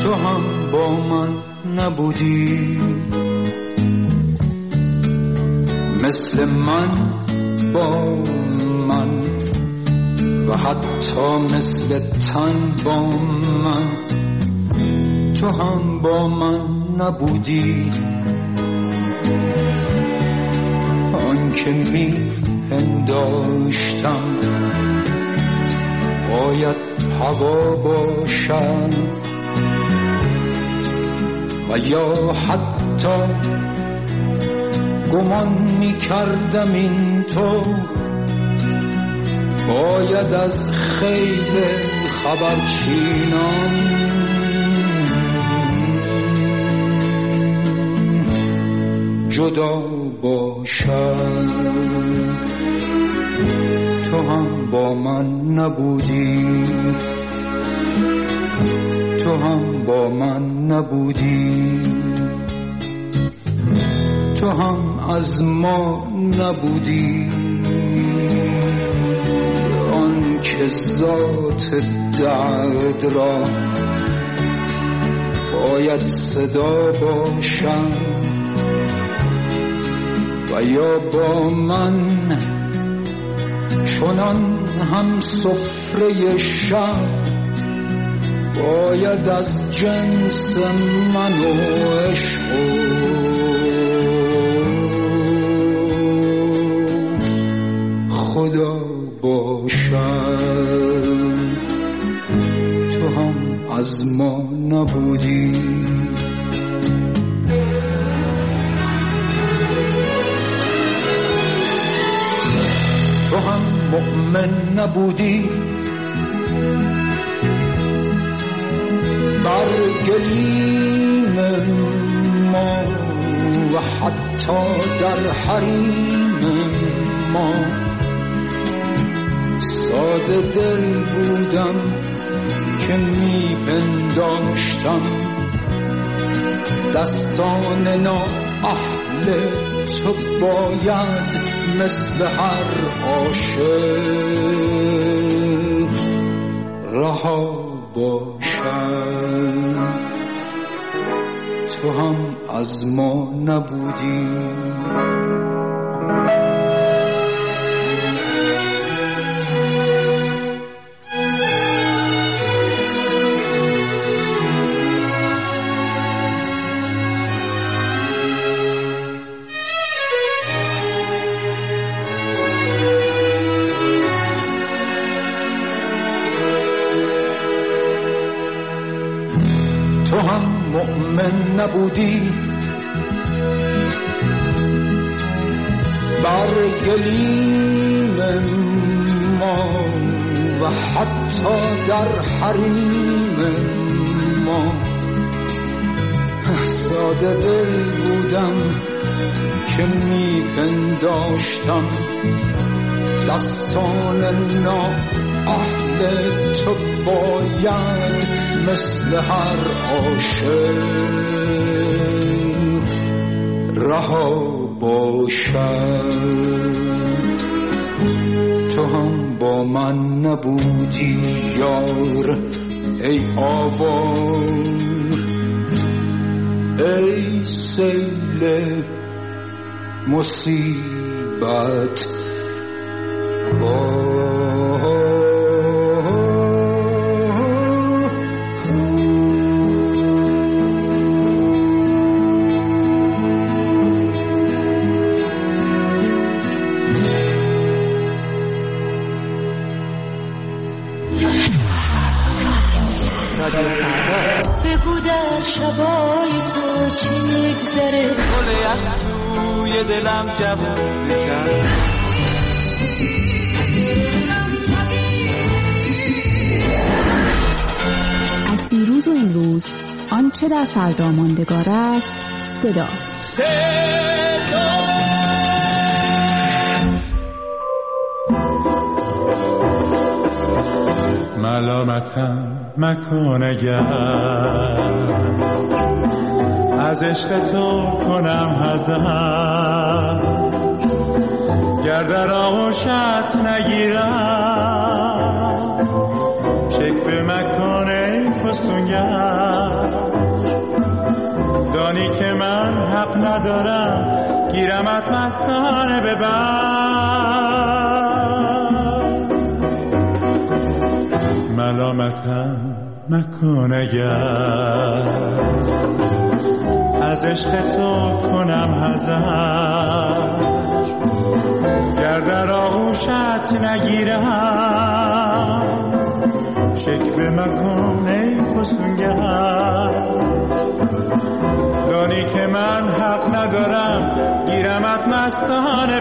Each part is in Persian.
تو هم با من نبودی، مثل من با من و حتی مثل تن با من. تو هم با من نبودی، آن که می پنداشتم باید هوا باشد و یا حتی گمان می کردم این تو باید از خیل خبرچینان جدا باشد. تو هم با من نبودی، تو هم با من نبودی، تو هم از ما نبودی. آن که ذات درد را باید صدا باشد و یا با من چنان هم سفره شب باید از جنس من و عشق خدا باشد. تو هم از ما نبودی، تو هم مؤمن نبودی، بر گلیم ما و حتی در حریم ما. ساده دل بودم که می پنداشتم دستان نااهل تو باید مثل هر عاشق رها باشد. تو هم از ما نبودی، تو هم مؤمن نبودی، بر گلیم ما و حتی در حریم ما. ساده دل بودم که می پنداشتم دستان نااهل تو باید مثل هر عاشق رها باشد. تو هم با من نبودی یار ای آوار، ای سیل مصیبت بگو در شبای تو چی میگذره، گل یخ توی دلم جوون بکن. از دیروز و امروز آنچه در فردا ماندگار است صداست. ملامتم مکن اگر از عشق تو کنم حذر، گر در آغوشت نگیرم شکوه مکن ای فسونگر. حق ندارم گیرمت مستانه ببر. ملامتم مکن اگر از عشق تو کنم حذر، گر در آغوشت نگیرم شکوه مکن ای فسونگر. دانی که من حق ندارم گیرمت مستانه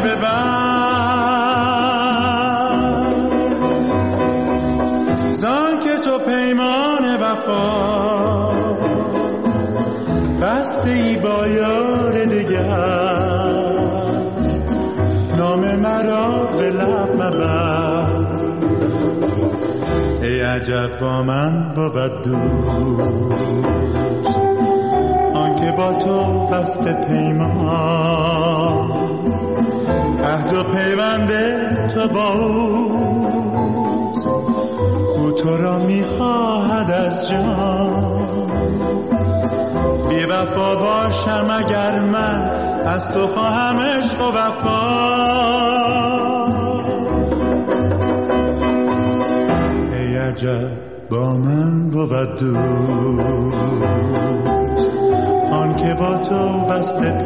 ببر. زان که تو پیمان وفا بسته ای با یار دگر، نام مرا به لب مبر. ای عجب با من بود دوست آنکه با تو بسته پیمان، عهد و پیوند تو با اوست، او تو را میخواهد از جان. بی وفا باشم اگر من از تو خواهم عشق و وفا. ای عجب با من بود دوست آن که با تو بسته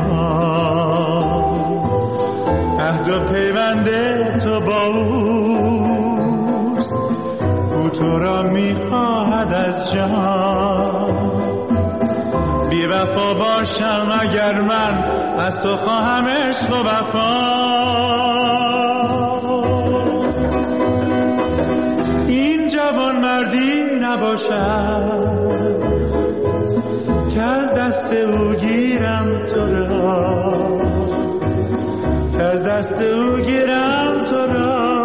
پیمان، عهد و پیوند تو با اوست، او تو را میخواهد از جان. بی وفا باشم اگر من از تو خواهم عشق و وفا. این جوان مردی نباشد که از دست او گیرم تو را، که از دست او گیرم تو را.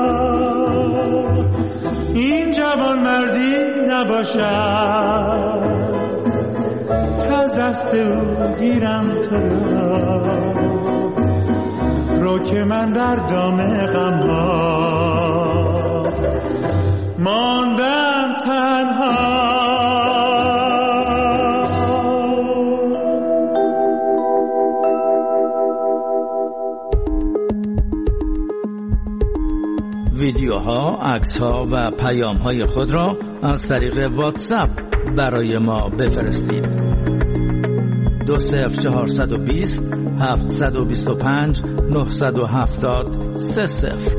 این جوان مردی نباشد که از دست او گیرم تو را. رو که من در دام غم‌ها ماندم تنها. ویدیوها، عکس‌ها و پیام‌های خود را از طریق واتساپ برای ما بفرستید. 20420 725 970 30.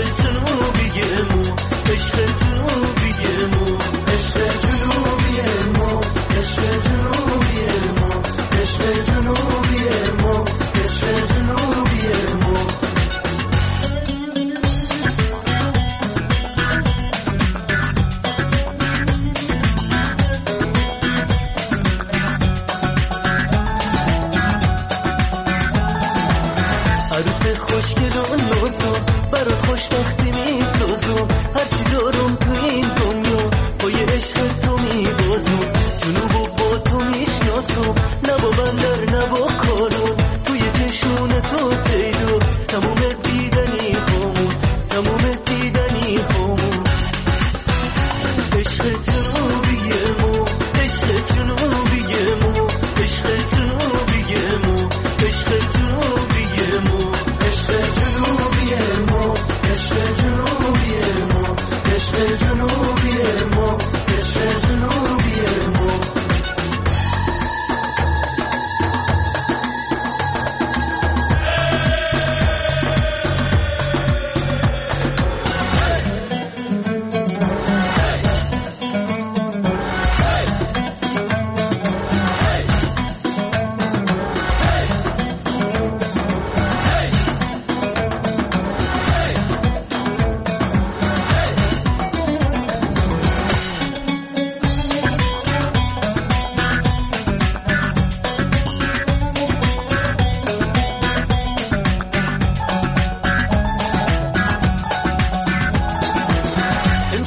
عشق جنوبیه مو عشق جنوبیه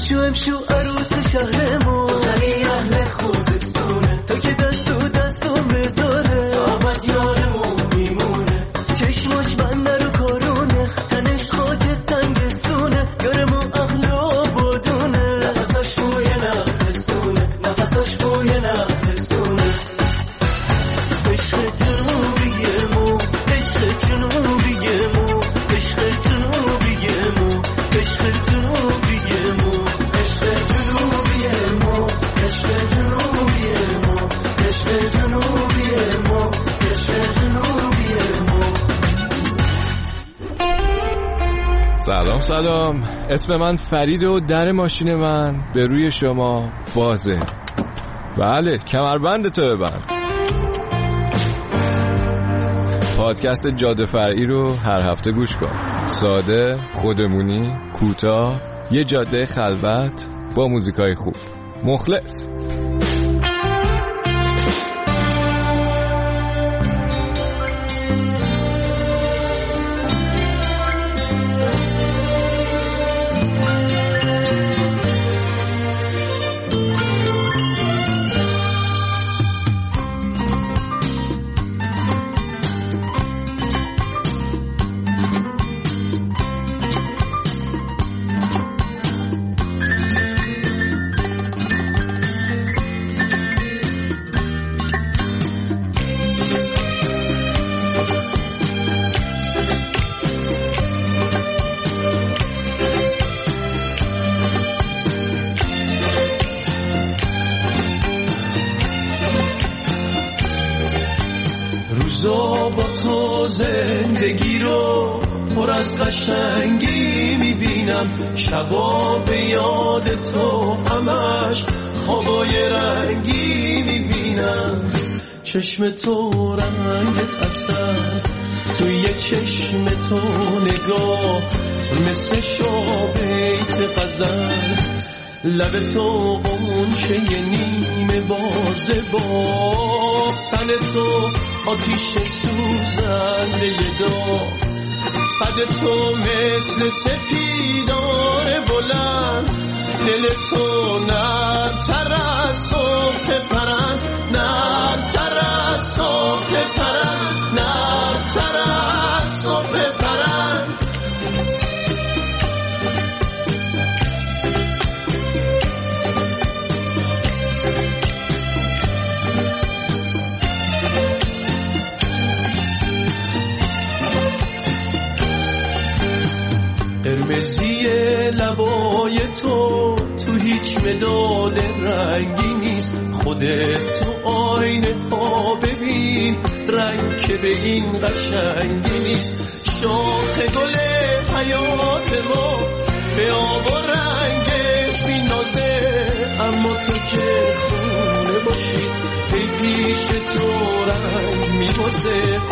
امشو عروس شهرمون زنی اهل خوزستونه تا که دستو بذاره آمد یارمون میمونه چشماش بنده رو کارونه تنش خاک تنگستونه یارمون اهل آبادونه نفساش بوی نخستونه نفساش بوی نخستونه عشق جنوبیه مو عشق جنوبیه مو عشق جنوبیه مو عشق جنوبیه مو عشق جنوبیه مو عشق جنوبیه مو عشق جنوبیه مو عشق جنوبیه مو. سلام اسم من فرید و در ماشین من به روی شما بازه. بله کمربند تو ببند. پادکست جاده فرعی رو هر هفته گوش کن. ساده، خودمونی، کوتاه، یه جاده خلوت با موزیکای خوب. مخلص. روزا با تو زندگی رو پر از قشنگی میبینم، شبا به یاد تو همش خوابای رنگی میبینم. چشم تو رنگ اثر توی چشم تو نگاه مثل شابیت غزل، لب تو غنچه نیمه بازه با تن تو آتیش سوزنده داغ، قد تو مثل سپیدار بلند، دل تو نرم‌تر از صبح پرند، نرم‌تر از صبح پرند، نرم‌تر از صبح پرند. قرمزی لبای تو هیچ مداد رنگی نیست، خودت تو آینه ها ببین رنگ که به این قشنگی نیست. شاخ گل حیات ما به آب و رنگش می‌نازه، اما تو که خونه باشی ای پیش تو رنگ می‌بازه.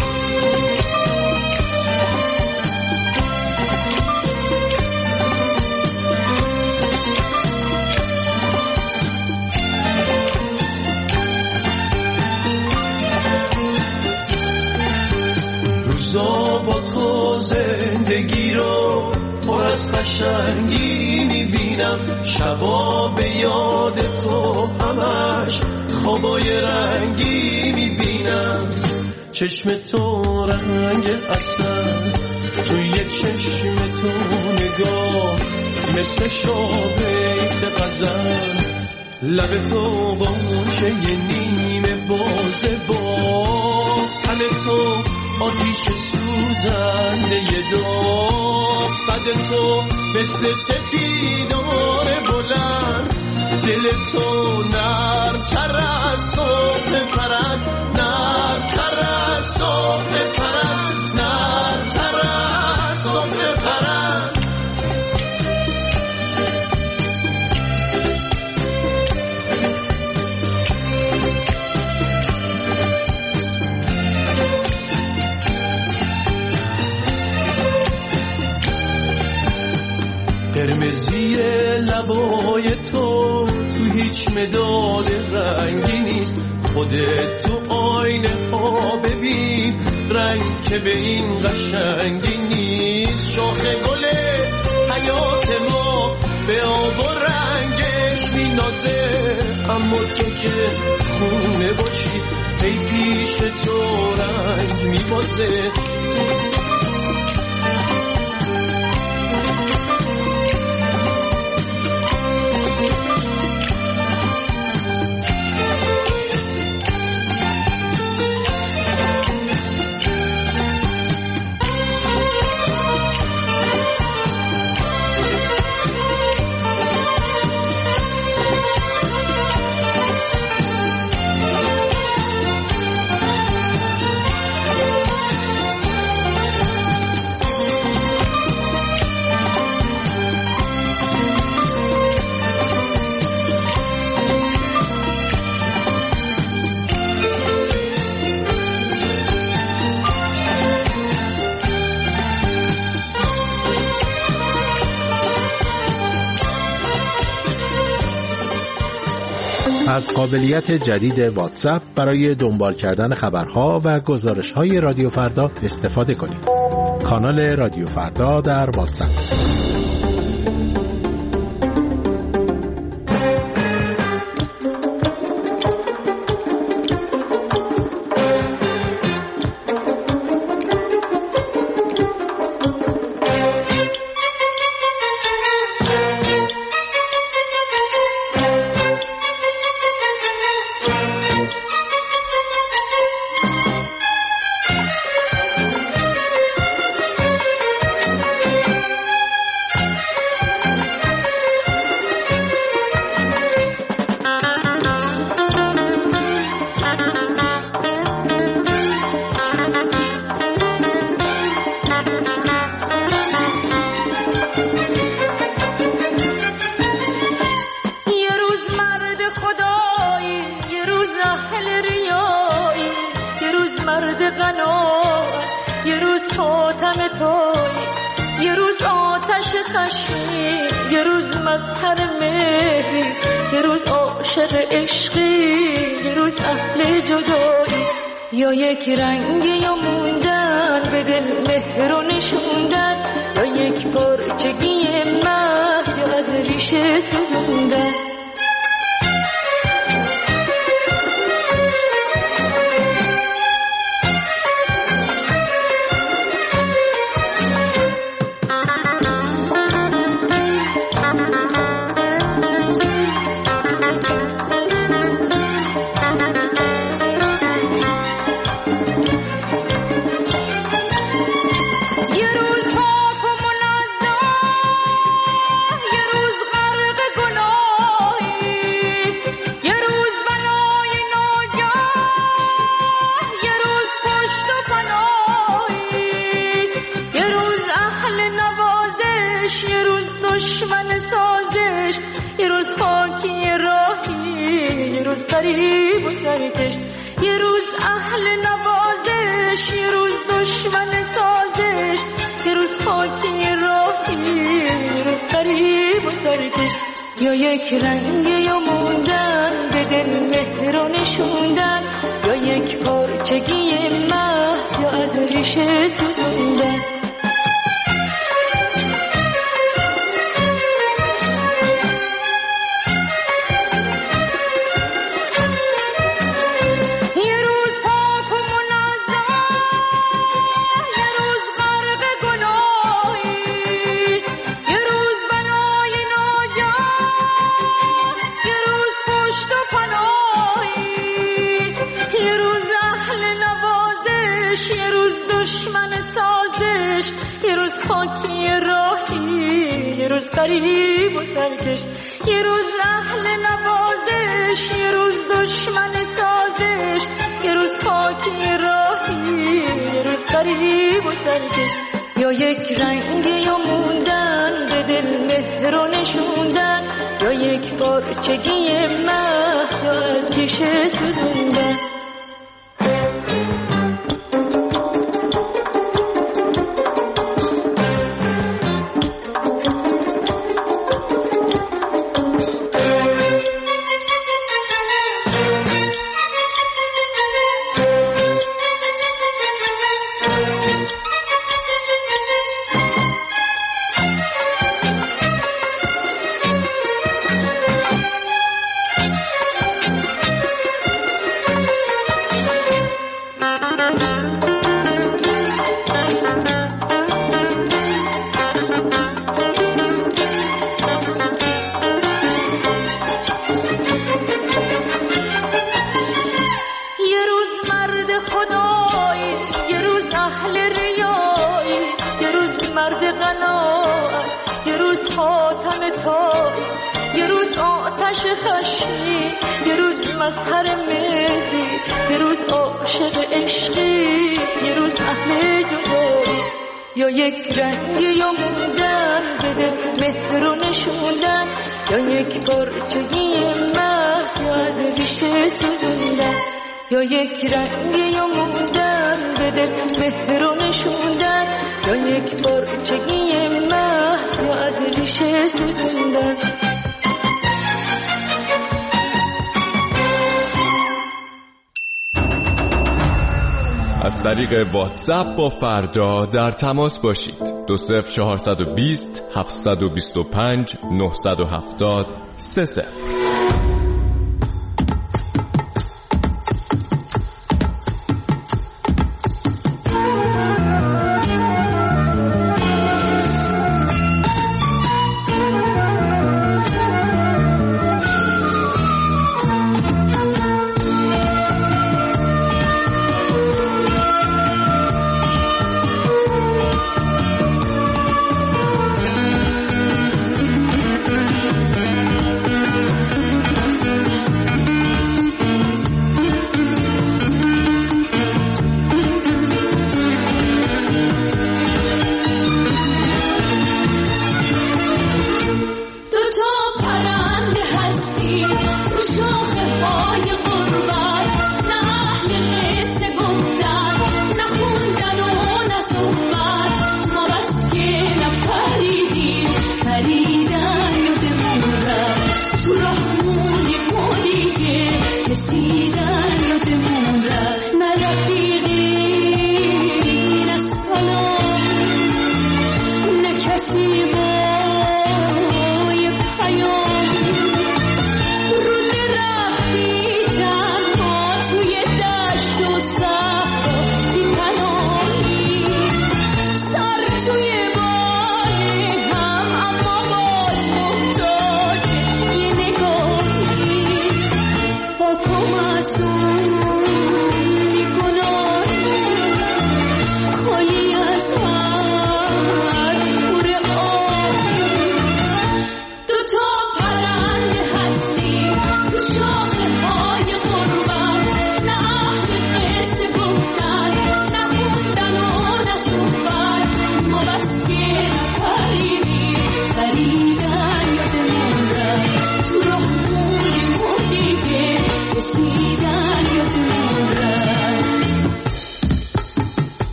روزا با تو زندگی رو پر از قشنگی میبینم، شبا به یاد تو همش خوابای رنگی میبینم. چشم تو رنگ اثر توی چشم تو نگاه مثل شابیت غزل، لب تو غنچه نیمه بازه با تن تو آتیش سوزنده داغ، قد تو مثل سپیدار بلند، دل تو نرم‌تر از صبح پرند، نرم‌تر از صبح پرند، نرم‌تر از صبح پرند. قرمزی لبای تو هیچ مداد رنگی نیست، خودت تو آینه ها ببین رنگ که به این قشنگی نیست. شاخ گل حیات ما به آب و رنگ نازه، اما تو که خونه باشی ای پیش تو رنگ میبازه. از قابلیت جدید واتساپ برای دنبال کردن خبرها و گزارش‌های رادیو فردا استفاده کنید. کانال رادیو فردا در واتساپ. یه روز خاتم توی، یه روز آتش خشمی، یه روز مظهر مهری، یه روز عاشق عشقی، یه روز اهل جدایی. یا یک رنگ یا موندن به دل مهر و نشوندن، یا یک پرچگی محض یا از ریشه سوزوندن. غریب و سرکش، یه روز اهل نوازش، یه روز دشمن سازش، یه روز خاکی راهی، یه روز غریب و سرکش. یا یک رنگ یا موندن به دل مهر و نشوندن، یا یک پرچگی محض یا از ریشه سوزوندن. غریب و سرکش، یه روز اهل نوازش، یه روز دشمن سازش، یه روز خاکی راهی، یه روز غریب و سرکش. یا یک رنگ یا موندن به دل مهر و نشوندن، یا یک پرچگی محض یا از ریشه سوزوندن. مظهر مهری، یه روز عاشق عشقی، یه روز اهل جدایی. یا یک رنگی یا موندن بده مهر رو نشوندن، یا یک قرچگی محض یا از ریشه سوزوندن. یا یک رنگی یا موندن بده مهر رو نشوندن، یا یک قرچگی محض یا از ریشه سوزوندن. از طریق واتساپ با فردا در تماس باشید. 20420 725 970 30.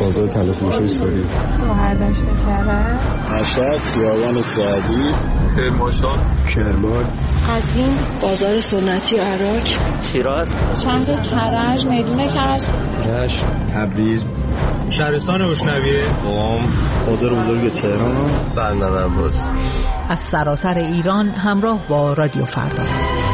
بازار تلفروشی سوری، مهردشت کرد، مشهد، خیابان سعدی، کرمانشاه، کرمان، قزوین، بازار سنتی عراق، شیراز، شهر کرج، میدون کرج، رشت، تبریز، شهرستان روشنویه، قم، بازار بزرگ تهران، بندر عباس. از سراسر ایران همراه با رادیو فردا.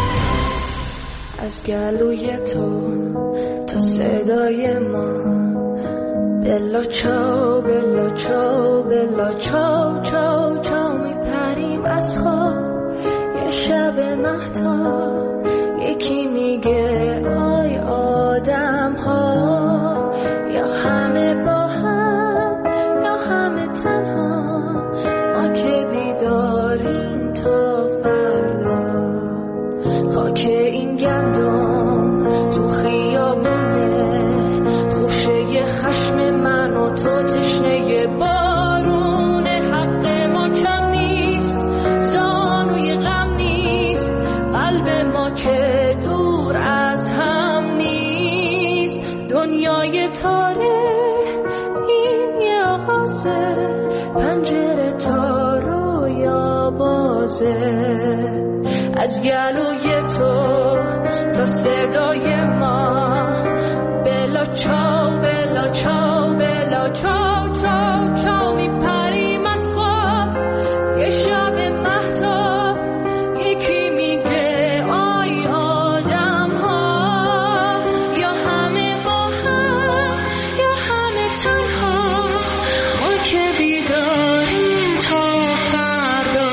از گلوی تو تا صدای ما، بلا چاو بلا چاو بلا چاو چاو چاو میپریم از خواب. یه شب مهتاب یکی میگه آی آدم ها، یا همه با هم یا همه تنها، ما که بیداریم تا فردا. خاک این گندم تو خیابونه، خوشه خشم من و تو تشنه بارونه. حق ما کم نیست، زانوی غم نیست، قلب ما که دور از هم نیست. دنیای تاره این یه آغازه، پنجره تا رویا بازه. از گلوی تو تا صدای ما، بلا چاو بلا چاو بلا چاو چاو چاو میپریم از خواب. یه شب مهتاب یکی میگه آی آدم ها، یا همه با هم یا همه تنها، ما که بیداریم تا فردا.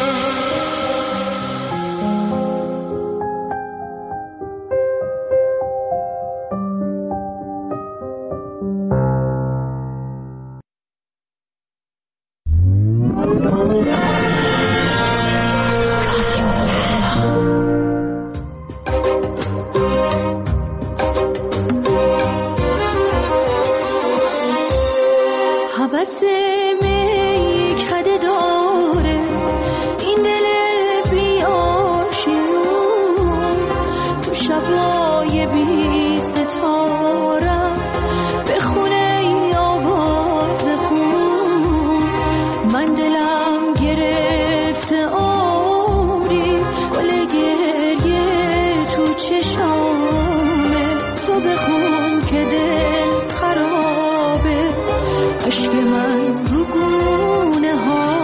هوس میکده داره این دل بیاشیون، تو شبای بی ستارم بخونه ای آواز خون. من دلم گرفته آری، گل گریه تو چشامه. تو بخون که دل خرابه، عشق من رو گونه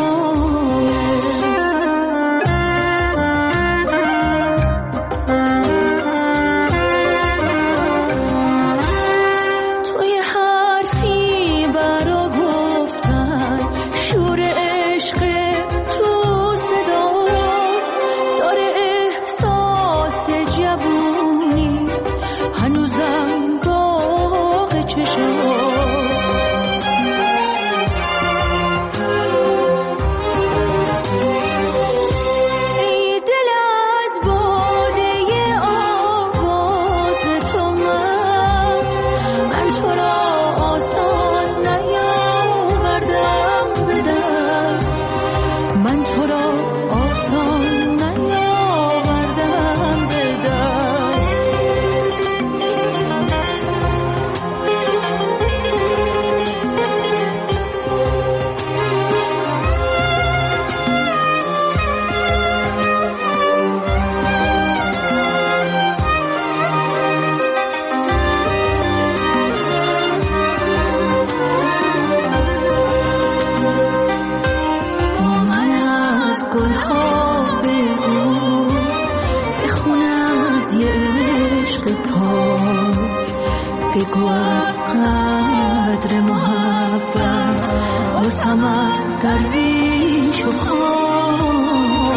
توی حرفی برا گفتن، شور عشق تو صدات داره احساس جوونی، هنوزم داغ چشم. بگو از قدر محبت، واسم از درویش و خان.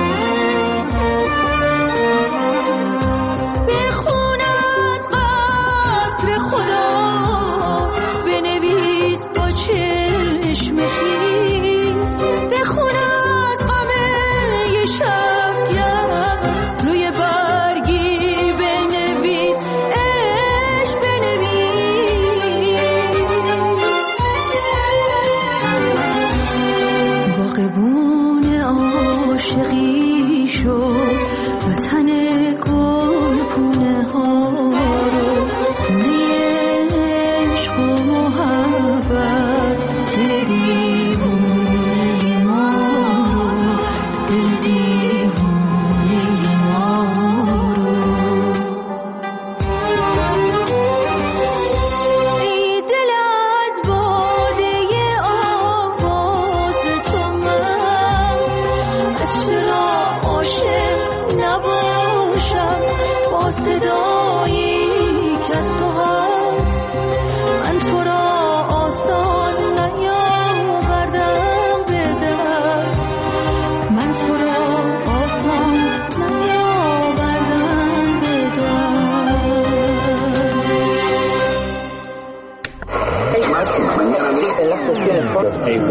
بخون از قصر خدا، بنویس با چشم خیس. بخون از غم یه شبگرد، روی برگی بنویس عشق بنویس. باغبون عاشقی شد، وطن گل پونه ها رو، خونه عشق و محبت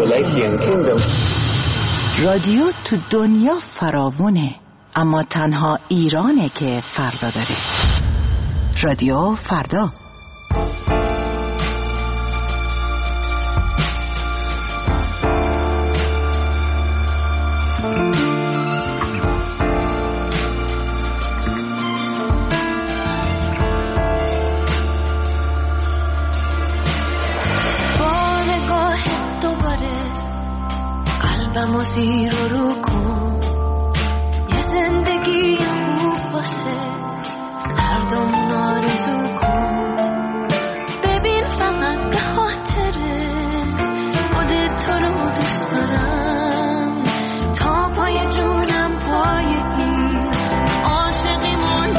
Appalachian Kingdom. رادیو تو دنیا فراوونه، اما تنها ایرانه که فردا داره. رادیو فردا. قلبمو زیر و رو کن، یه زندگی خوب واسه هر دومون آرزو کن. ببین فقط به خاطره خودت تو رو دوست دارم، تا پای جونم پای این عاشقی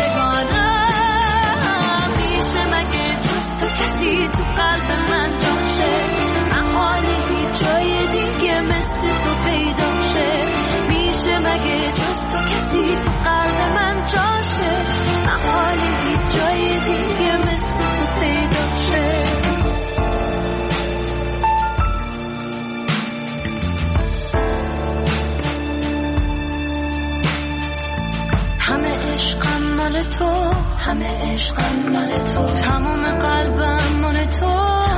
موندگارم. میشه مگه جز تو کسی تو قلب من جاشه؟ احاله هیچ جای دیگه مثل تو پیدا شه. میشه مگه جز تو کسی تو قلب من جاشه؟ احاله هیچ جای دیگه مثل تو پیدا شه. همه عشقم مال تو، همه عشقم مال تو، تمام قلبم مال تو.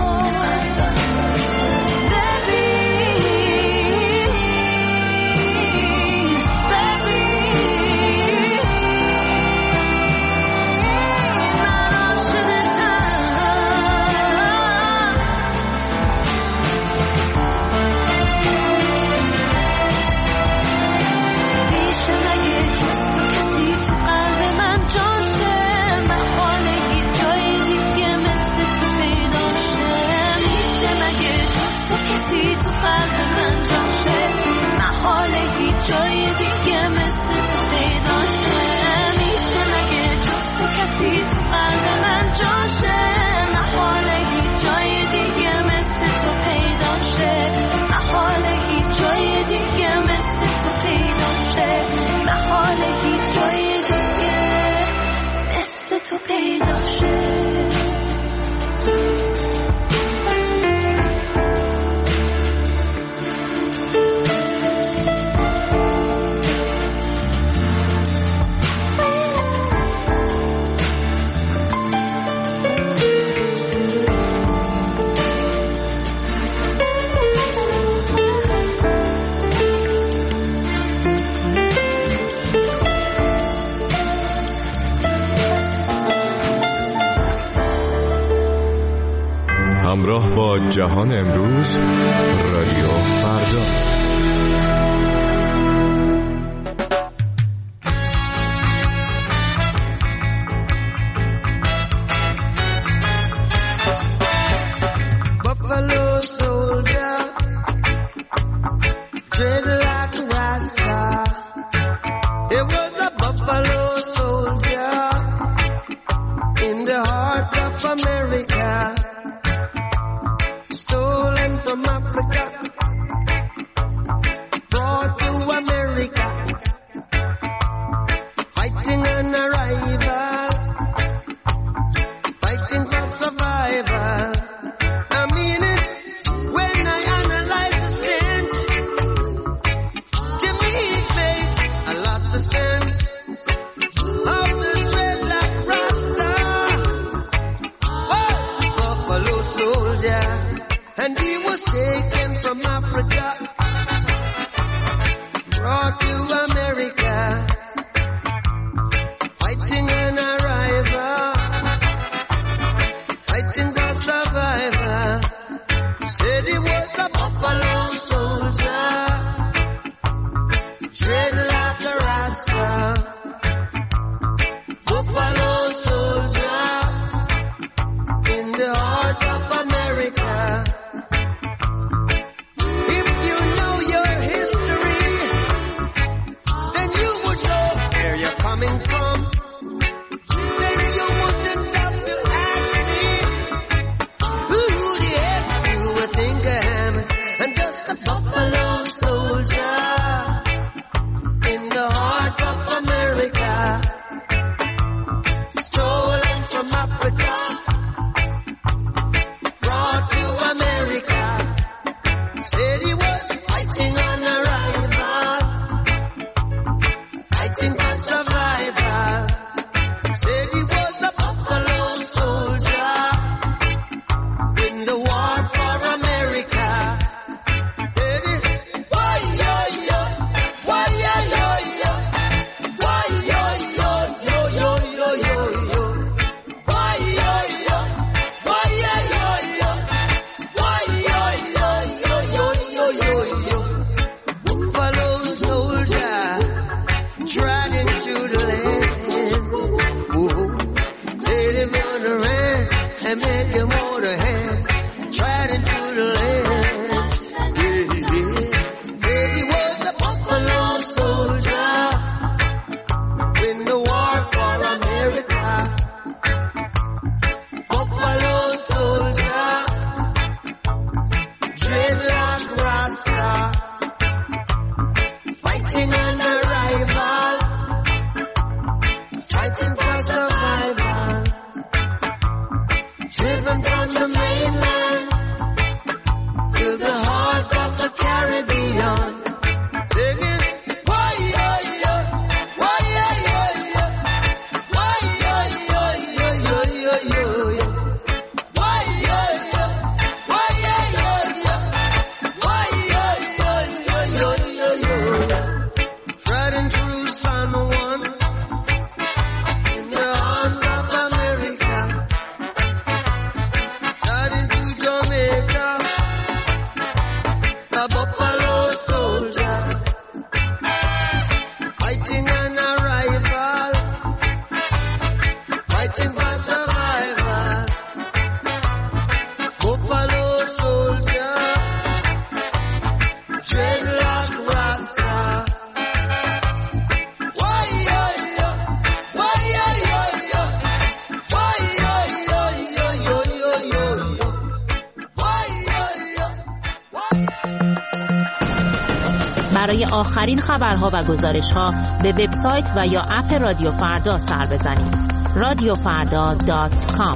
جای دیگه مثل تو پیدا شه. میشه مگه جز تو کسی تو قلب من جاشه؟ محاله هیچ جای دیگه مثل تو پیدا شه. محاله هیچ جای دیگه مثل تو پیدا شه. محاله هیچ جای دیگه مثل تو پیدا شه. همراه با جهان امروز، رادیو فردا. Whoa! a buffalo soldier, fighting an arrival, fighting for survival. Buffalo soldier, dreadlock rasta. Why yo yo, why yo yo yo, why yo yo yo yo yo yo yo, why yo yo. برای آخرین خبرها و گزارش‌ها به وبسایت و یا اپ رادیو فردا سر بزنید. radiofarda.com.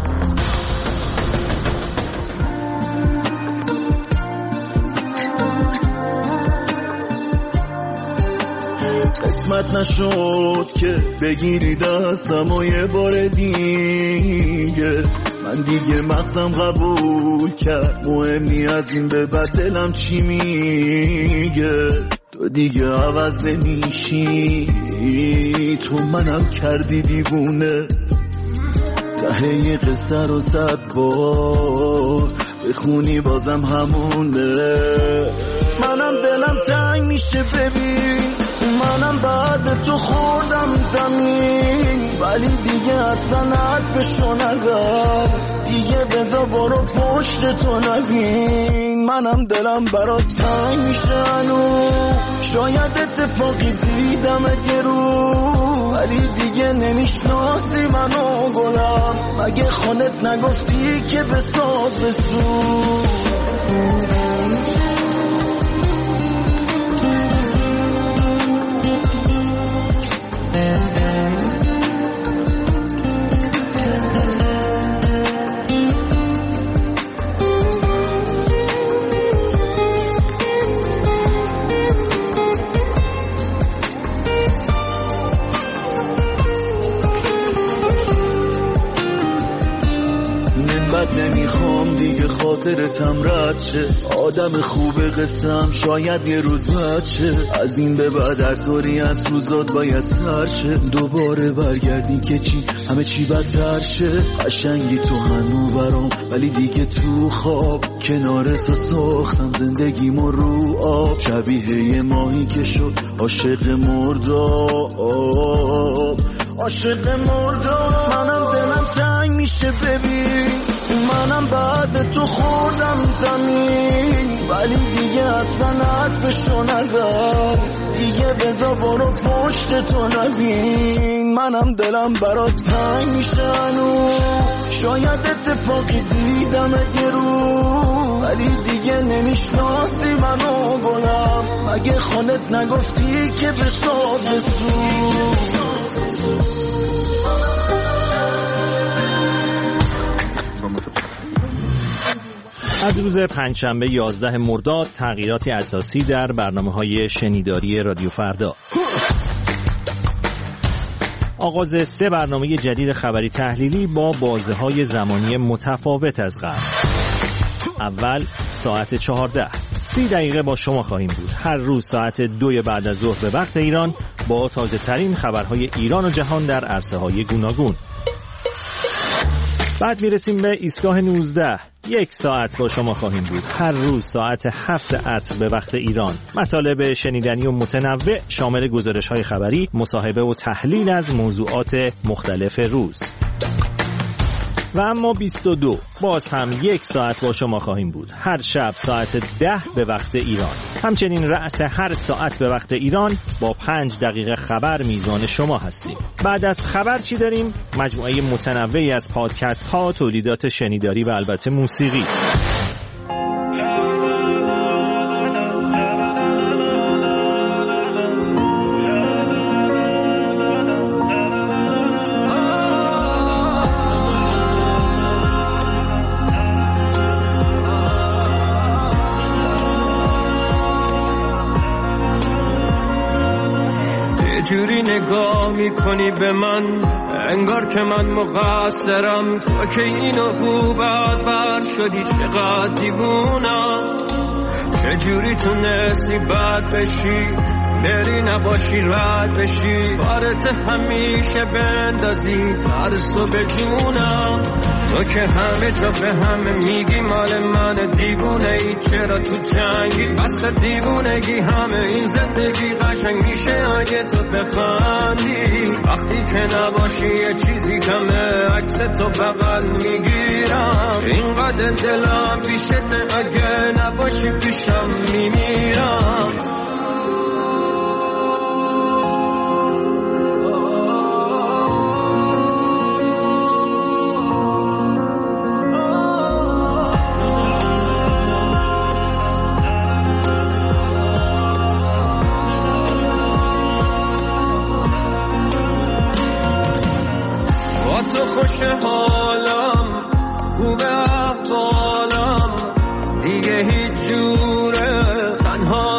قسمت نشد که بگیری دستم و یه بار دیگه، من دیگه مغزم قبول کرد مهمی از این به بعد دلم چی میگه. تو دیگه عوض نمیشی، تو منم کردی دیوونه. ته قصه رو 100 بار بخونی بازم همونه. منم دلم تنگ میشه ببین، منم بعد تو خوردم زمین، ولی دیگه اصلا حرفشو نزد. دیگه بذار برو پشت تو نبین، منم دلم برات تنگ میشه هنوز. شاید اتفاقی دیدم اگه رو، ولی دیگه نمیشناسی منو گلم. مگه خودت نگفتی که بساز بسوز؟ نمیخوام دیگه خاطرتم رد شه، آدم خوب قصم شاید یه روز بد شه. از این به بعد هر طوری از روزات باید سر شه، دوباره برگردی که چی همه چی بدتر شه. قشنگی تو هنو برام، ولی دیگه تو خواب کنار تو ساختم زندگیمو رو آب. شبیه یه ماهی که شد عاشق مرداب، عاشق مرداب. منم دلم تنگ میشه ببین، منم بعد تو خوردم زمین، ولی دیگه اصلا حرفشو نزد. دیگه بذار برو پشت تو نبین، منم دلم برات تنگ میشه هنوز. شاید اتفاقی دیدم اگه رو، ولی دیگه نمیشناسی منو گلم. مگه خودت نگفتی که بساز بسوز؟ از روز پنجشنبه 11 مرداد تغییراتی اساسی در برنامه‌های شنیداری رادیو فردا. آغاز 3 برنامه جدید خبری تحلیلی با بازه‌های زمانی متفاوت از قبل. اول ساعت 14 30 دقیقه با شما خواهیم بود. هر روز ساعت 2 بعد از ظهر به وقت ایران با تازه ترین خبرهای ایران و جهان در عرصه‌های گوناگون. بعد میرسیم به ایستگاه 19. 1 ساعت با شما خواهیم بود. هر روز ساعت 7 عصر به وقت ایران. مطالب شنیدنی و متنوع شامل گزارش‌های خبری، مصاحبه و تحلیل از موضوعات مختلف روز. و اما 22 باز هم 1 ساعت با شما خواهیم بود. هر شب ساعت 10 به وقت ایران. همچنین رأس هر ساعت به وقت ایران با 5 دقیقه خبر میزبان شما هستیم. بعد از خبر چی داریم؟ مجموعه متنوعی از پادکست ها، تولیدات شنیداری و البته موسیقی. جوری نگاه میکنی به من انگار که من مقصرم، تو که اینو خوب از بر شدی چقدر دیوونم. چجوری تونستی بد بشی بری نباشی رد بشی بارت همیشه بندازی ترسو به جونم تو که همه جا به همه میگی مال من دیوونه ای چرا تو جنگی بس دیوونگی همه این زندگی قشنگ میشه اگه تو بخندی وقتی که نباشی یه چیزی کمه عکس تو بغل میگیرم اینقدر دلم پیشت اگه نباشی پیشم میمیرم تو خوش حالم خوب احوالم دیگه هیچ جوره تنها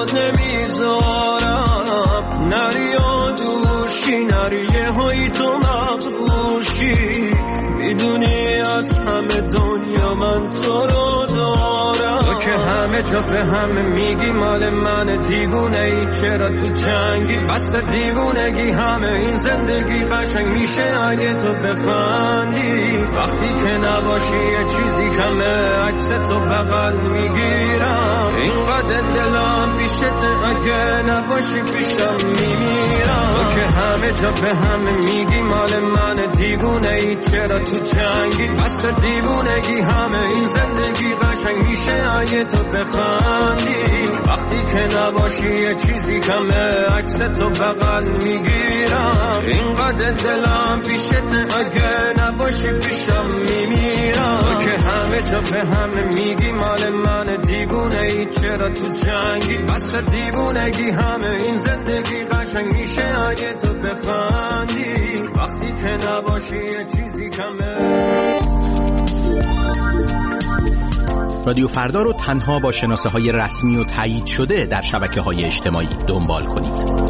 نمیذارم نری و دوشی نری یه هایی تو مغروشی میدونی از همه دنیا من تو رو دارم تو که همه جا به همه میگی مال من دیوونه ای چرا تو جنگی بس دیوونگی همه این زندگی قشنگ میشه اگه تو بخندی وقتی که نباشی یه چیزی کمه عکس تو بغل میگیرم اینقدر دلم پیشت اگه نباشی پیشم میمیرم تو که همه جا به همه میگی مال من دیوونه ای چرا تو جنگی بس دیوونگی همه این زندگی قشنگ میشه اگه تو بخندی وقتی که نباشی یه چیزی کمه عکس تو بغل میگیرم اینقدر دلم پیشت اگه نباشی پیشم میمیرم تو که همه جا به همه میگی مال من دیوونه ای چرا تو جنگی بس دیوونگی همه این زندگی قشنگ میشه اگه تو بخندی وقتی که نباشی یه چیزی کمه. رادیو فردا رو تنها با شناسه های رسمی و تایید شده در شبکه های اجتماعی دنبال کنید.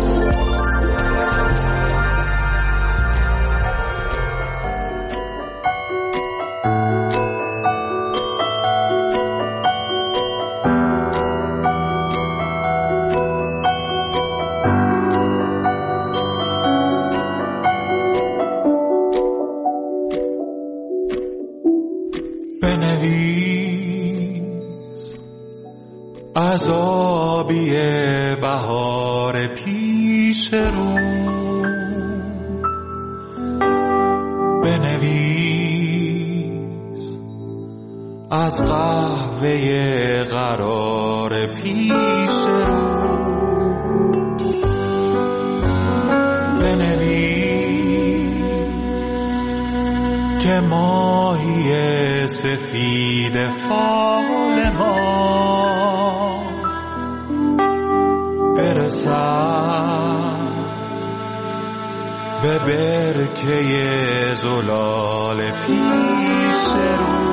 عذابی بهار پیش رو بنویس از قهوه قرار پیش رو بنویس که ماهی سفید فال ما برسد به برکه زلال پیش رو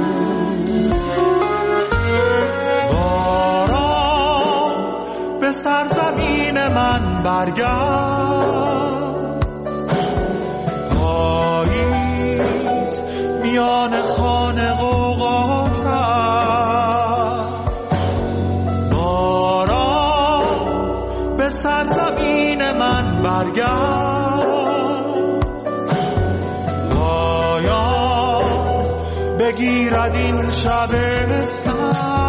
باران به سرزمین من برگرد پاییز میان خانه غوغا سرزمین من برگرد پایان بگیرد این شبستان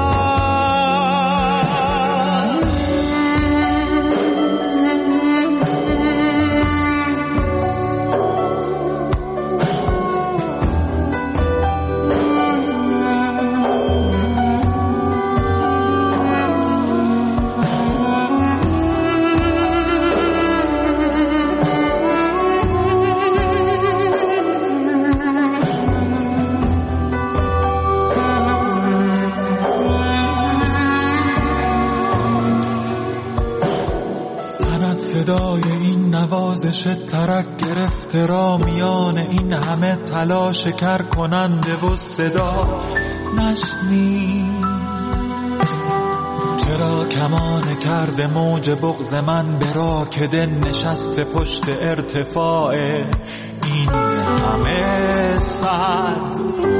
صدای این نوازش ترک گرفته را میان این همه تلاش کر کننده و صدا نشنی چرا کمان کرده موج بغض من برا که دل نشسته پشت ارتفاع این همه صد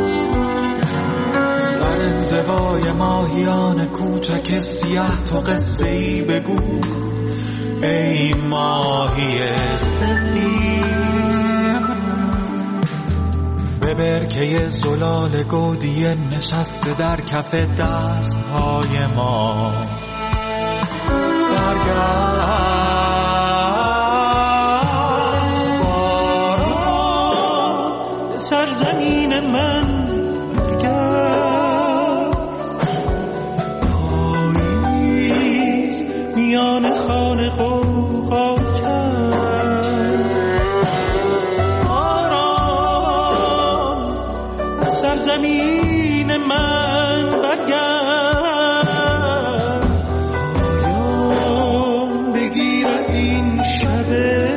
در انزوای ماهیان کوچک سیاه تو قصه ای بگو ای ماهی سفید، به برکه زلال گودیه نشسته در کف دستهای ما. برگرد باران به سرزمین من، برگرد پاییز میان خانه قوقا کرد. باران به سرزمین من برگرد، پایان بگیرد این شب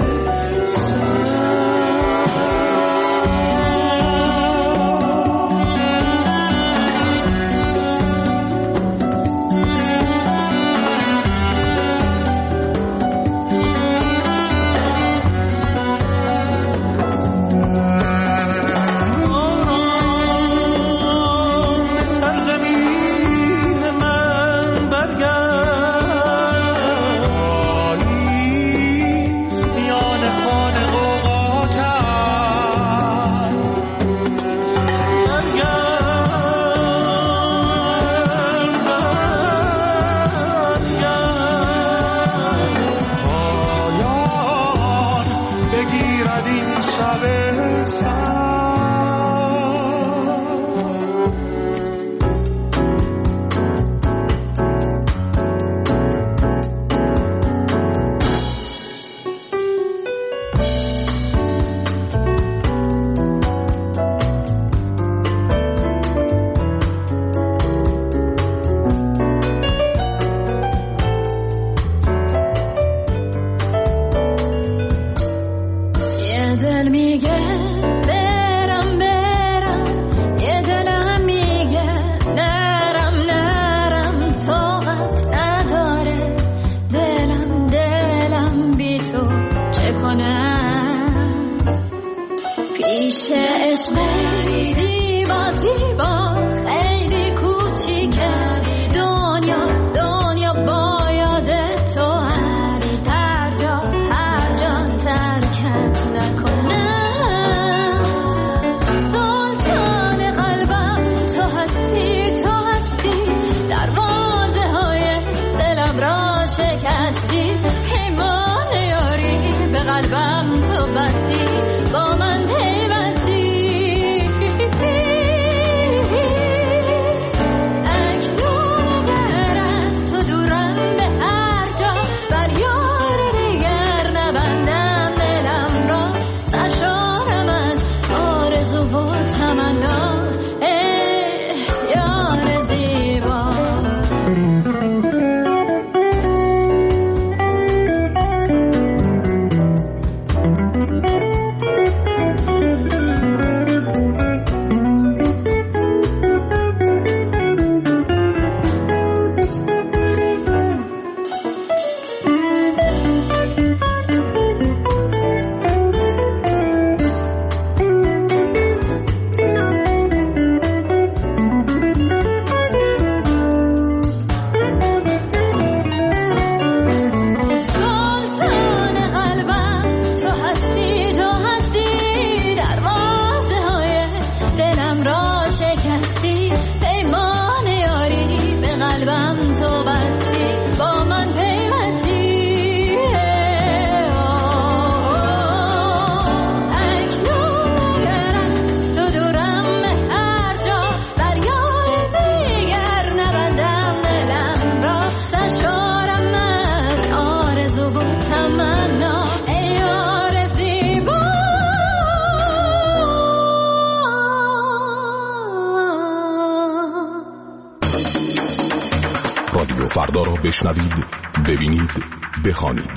رادیو فردا را بشنوید، ببینید، بخوانید.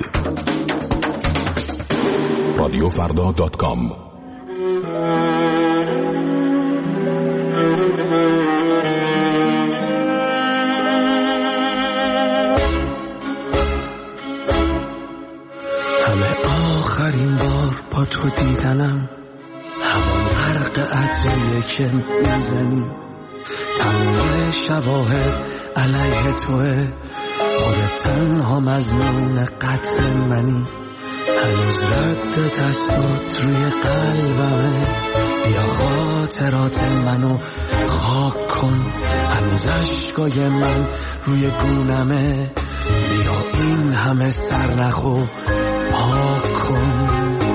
radiofrda.com. همه آخرین بار با تو دیدنم، همون غرق عطریه که میزنی، تمام شواهد علیه توه، خودت تنها مظنون قتل منی، هنوز رد دستات روی قلبمه. بیا خاطرات منو خاک کن، هنوز عشقای من روی گونمه. بیا این همه سرنخو پاک کن.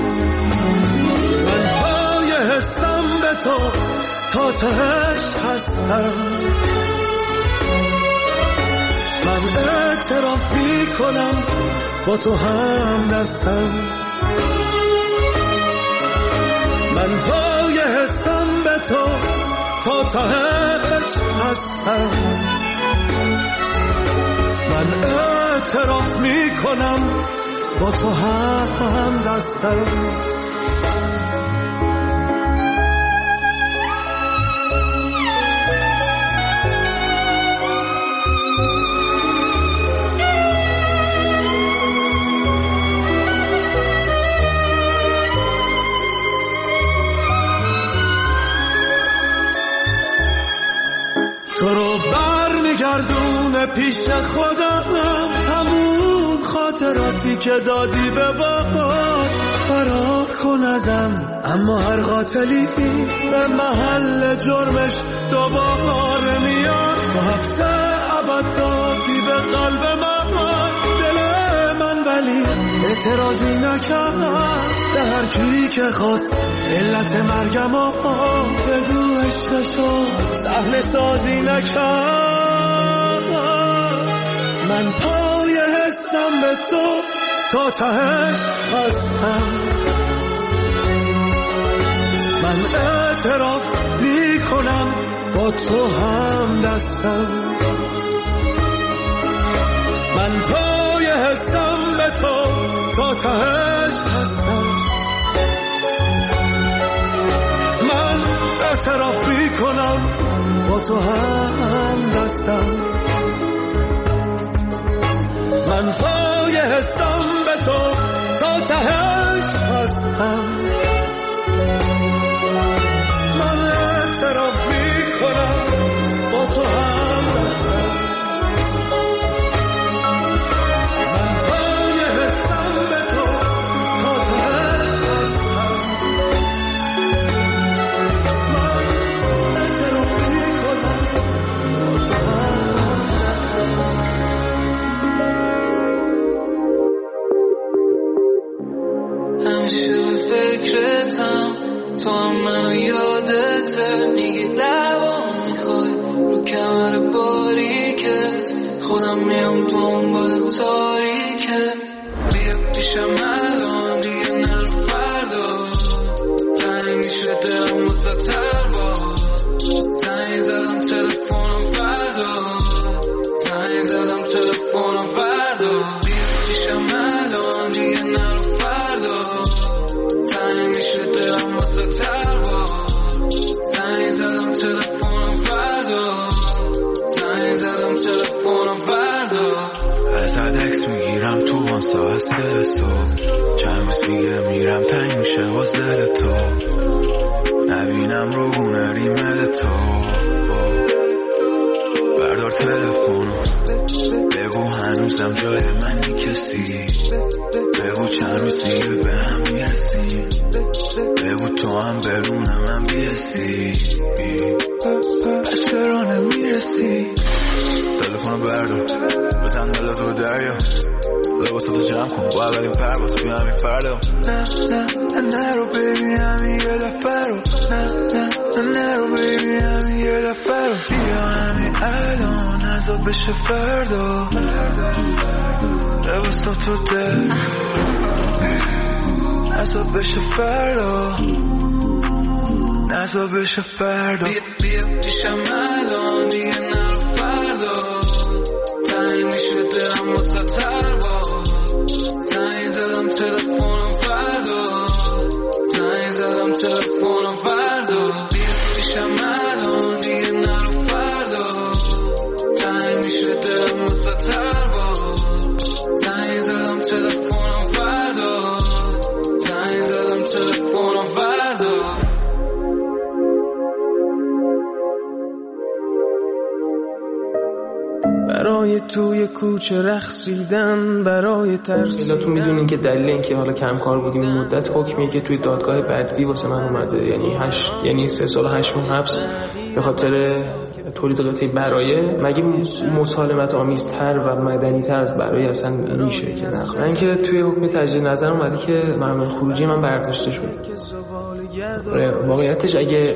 من پای حسم به تو تا تهش هستم، من اعتراف می کنم با تو هم دستم. من پای حسم به تو تا تهش هستم، من اعتراف می کنم با تو هم دستم. تو رو برمیگردونه پیش خودم، همون خاطراتی که دادی به باد. فرار کن ازم، اما هر قاتلی به محل جرمش دوباره میاد. تو حبس ابد دادی به قلب من، دل من ولی اعتراضی نکرد به هر کی که خواست علت مرگم بگو عشقشو سهل سازی نکرد. من پای حسم به تو تا تهش هستم، من اعتراف می کنم با تو هم دستم. من پای حسم به تو تا تهش هستم، من اعتراف می کنم با تو هم دستم. من پای حسم به تو تا تهش هستم، من اعتراف می کنم با تو هم دستم. من پای حسم به تو تا تهش هستم، من اعتراف می کنم با تو هم دستم. همیشه به فکرتم، تو هم منو یادته. میگی لبام میخوای رو کمر باریکت، خودم میام دنبال تاریکت. بیا پیشم الان دیگه نرو فردا، تنگ میشه دلم واسه تربا. زنگ زدم تلفنم فردا، زنگ زدم تلفنم فردا. بیا پیشم الان دیگه نرو فردا، تنگ میشه دلم واسه تربا. زنگ زدم تلفنم فردا، زنگ زدم تلفنم فردا. ازت عکس میگیرم تو اون ساعت 3 صبح، چند روز دیگه میرم تنگ میشه باز دل تو. نبینم رو گونه ریمل تو، بردار تلفنو بگو هنوزم جای منی کسی. بگو چند روز دیگه به هم میرسی، بگو تو هم برونه من بیرسی. چرا نمیرسی؟ تلفنو بردار بزن دل تو دریا، لباساتو جمع کن باید بریم پرواز بیا همین فردا. نه نرو بیبی همین یه دفعه رو، نه نرو بیبی همین یه دفعه رو. بیا همین الان نزا بشه فردا، لباساتو در نزا بشه فردا، نزا بشه فردا. بیا پیشم الان دیگه نرو فردا، تنگ میشه دلم واسه تربا. زنگ زدم تلفنم فردا، زنگ زدم تلفنم فردا. بیا پیشم الان دیگه نرو فردا، تنگ میشه دلم واسه تربا. زنگ زدم تلفنم فردا، زنگ زدم تلفنم فردا. برای توی کوچه رقصیدن برای ترس. تو میدونین که دلیل اینکه حالا کم کار بودیم این مدت حکمیه که توی دادگاه بدوی واسه من اومده، یعنی 3 سال و 8 ماه حبس به خاطر تولید قطعه برای. مگه مسالمت آمیزتر و مدنی‌تر از برای اصلا میشه که نه؟ من که توی حکم تجدید نظر اومده که ممنوع خروجی من برداشته شد. واقعیتش اگه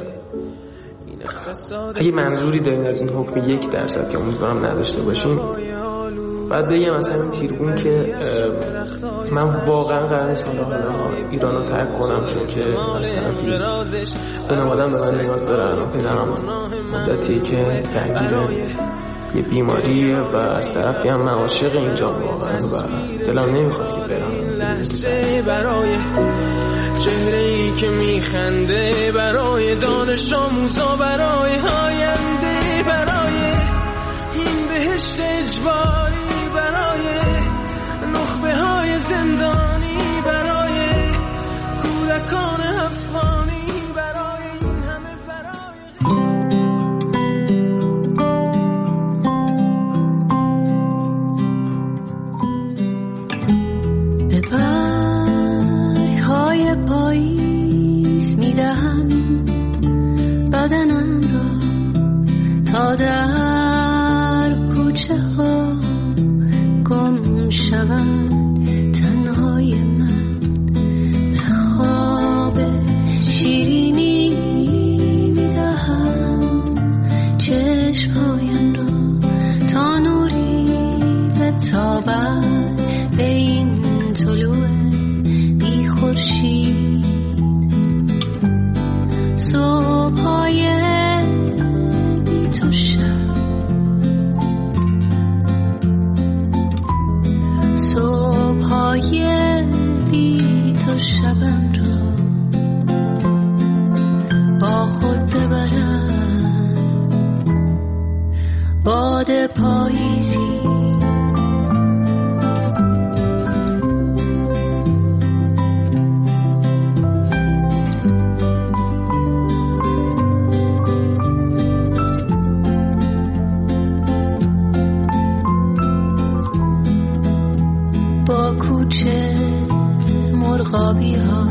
منظوری دارین از این حکم 1% که امیدوارم نداشته باشیم، بعد بگم مثلا این تیرگون که من واقعا قرار نیست حالا ایران رو ترک کنم، چون که از طرفی خانواده‌ام به من نیاز دارن و پدرم مدتی که درگیر یه بیماریه و از طرفی هم من عاشق اینجا واقعا و دلم نمیخواد که برم. برای چهره‌ای که میخنده، برای دانش آموزا، برای آینده، برای این بهشت اجباری، برای نخبه های زندانی، برای کودکان افغانی، برای این همه، به برگ‌های پاییز میدهم بدنم را تا در کوچه ها گم شود تنهای من. به خواب شیرینی میدهم چشمهایم را تا نوری بتابد به این طلوع بی خورشید. صبح‌های بی تو شب، صبح‌های بی تو شبم را با خود ببرم. باد پاییزی با کوچه مرغابی ها،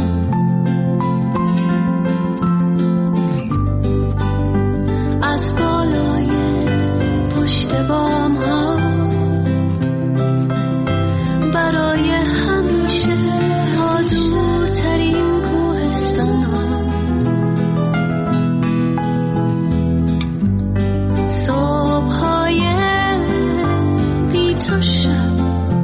از بالای پشت بام ها، برای همیشه تا دورترین کوهستان ها. صبح‌های بی تو شب،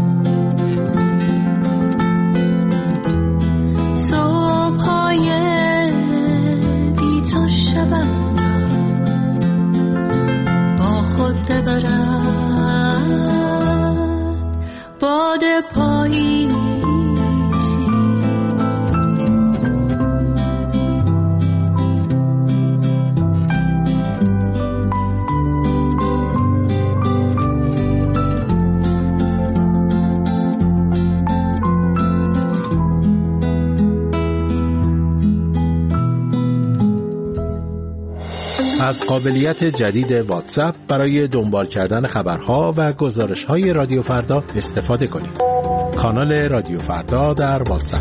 صبح‌های بی تو شبم را با خود ببرد. باد پاییزی از قابلیت جدید واتساپ برای دنبال کردن خبرها و گزارش‌های رادیو فردا استفاده کنید. کانال رادیو فردا در واتساپ.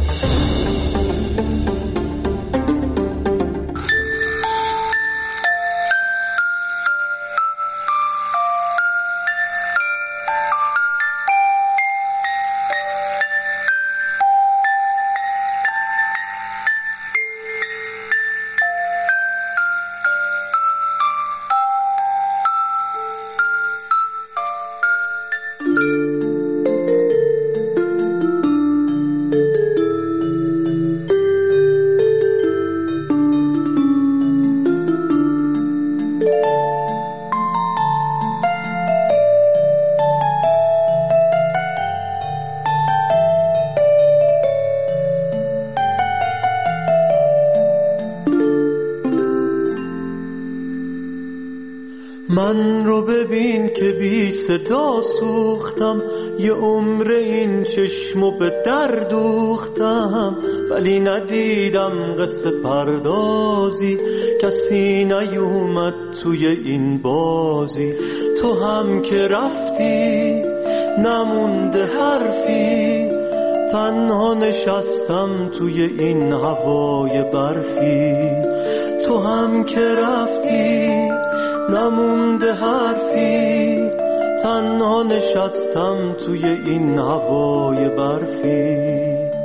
من رو ببین که بی صدا سوختم، یه عمر این چشمو به در دوختم. ولی ندیدم قصه پردازی، کسی نیومد توی این بازی. تو هم که رفتی نمونده حرفی، تنها نشستم توی این هوای برفی. تو هم که رفتی نمونده حرفی، تنها نشستم توی این هوای برفی.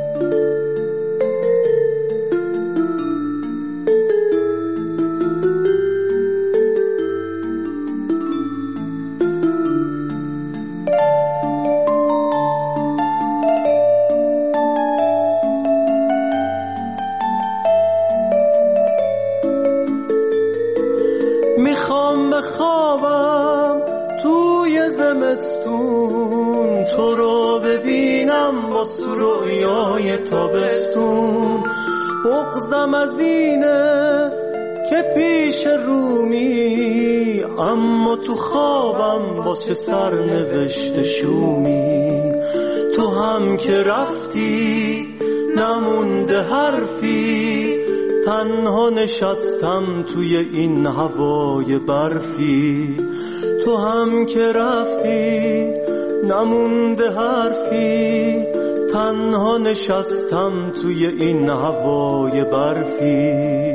میخوام بخوابم توی زمستون، تو رو ببینم با رویای تابستون. بغضم از اینه که پیش رومی، اما تو خوابم واسه سرنوشت شومی. تو هم که رفتی نمونده حرفی، تنها نشستم توی این هوای برفی. تو هم که رفتی نمونده حرفی، تنها نشستم توی این هوای برفی.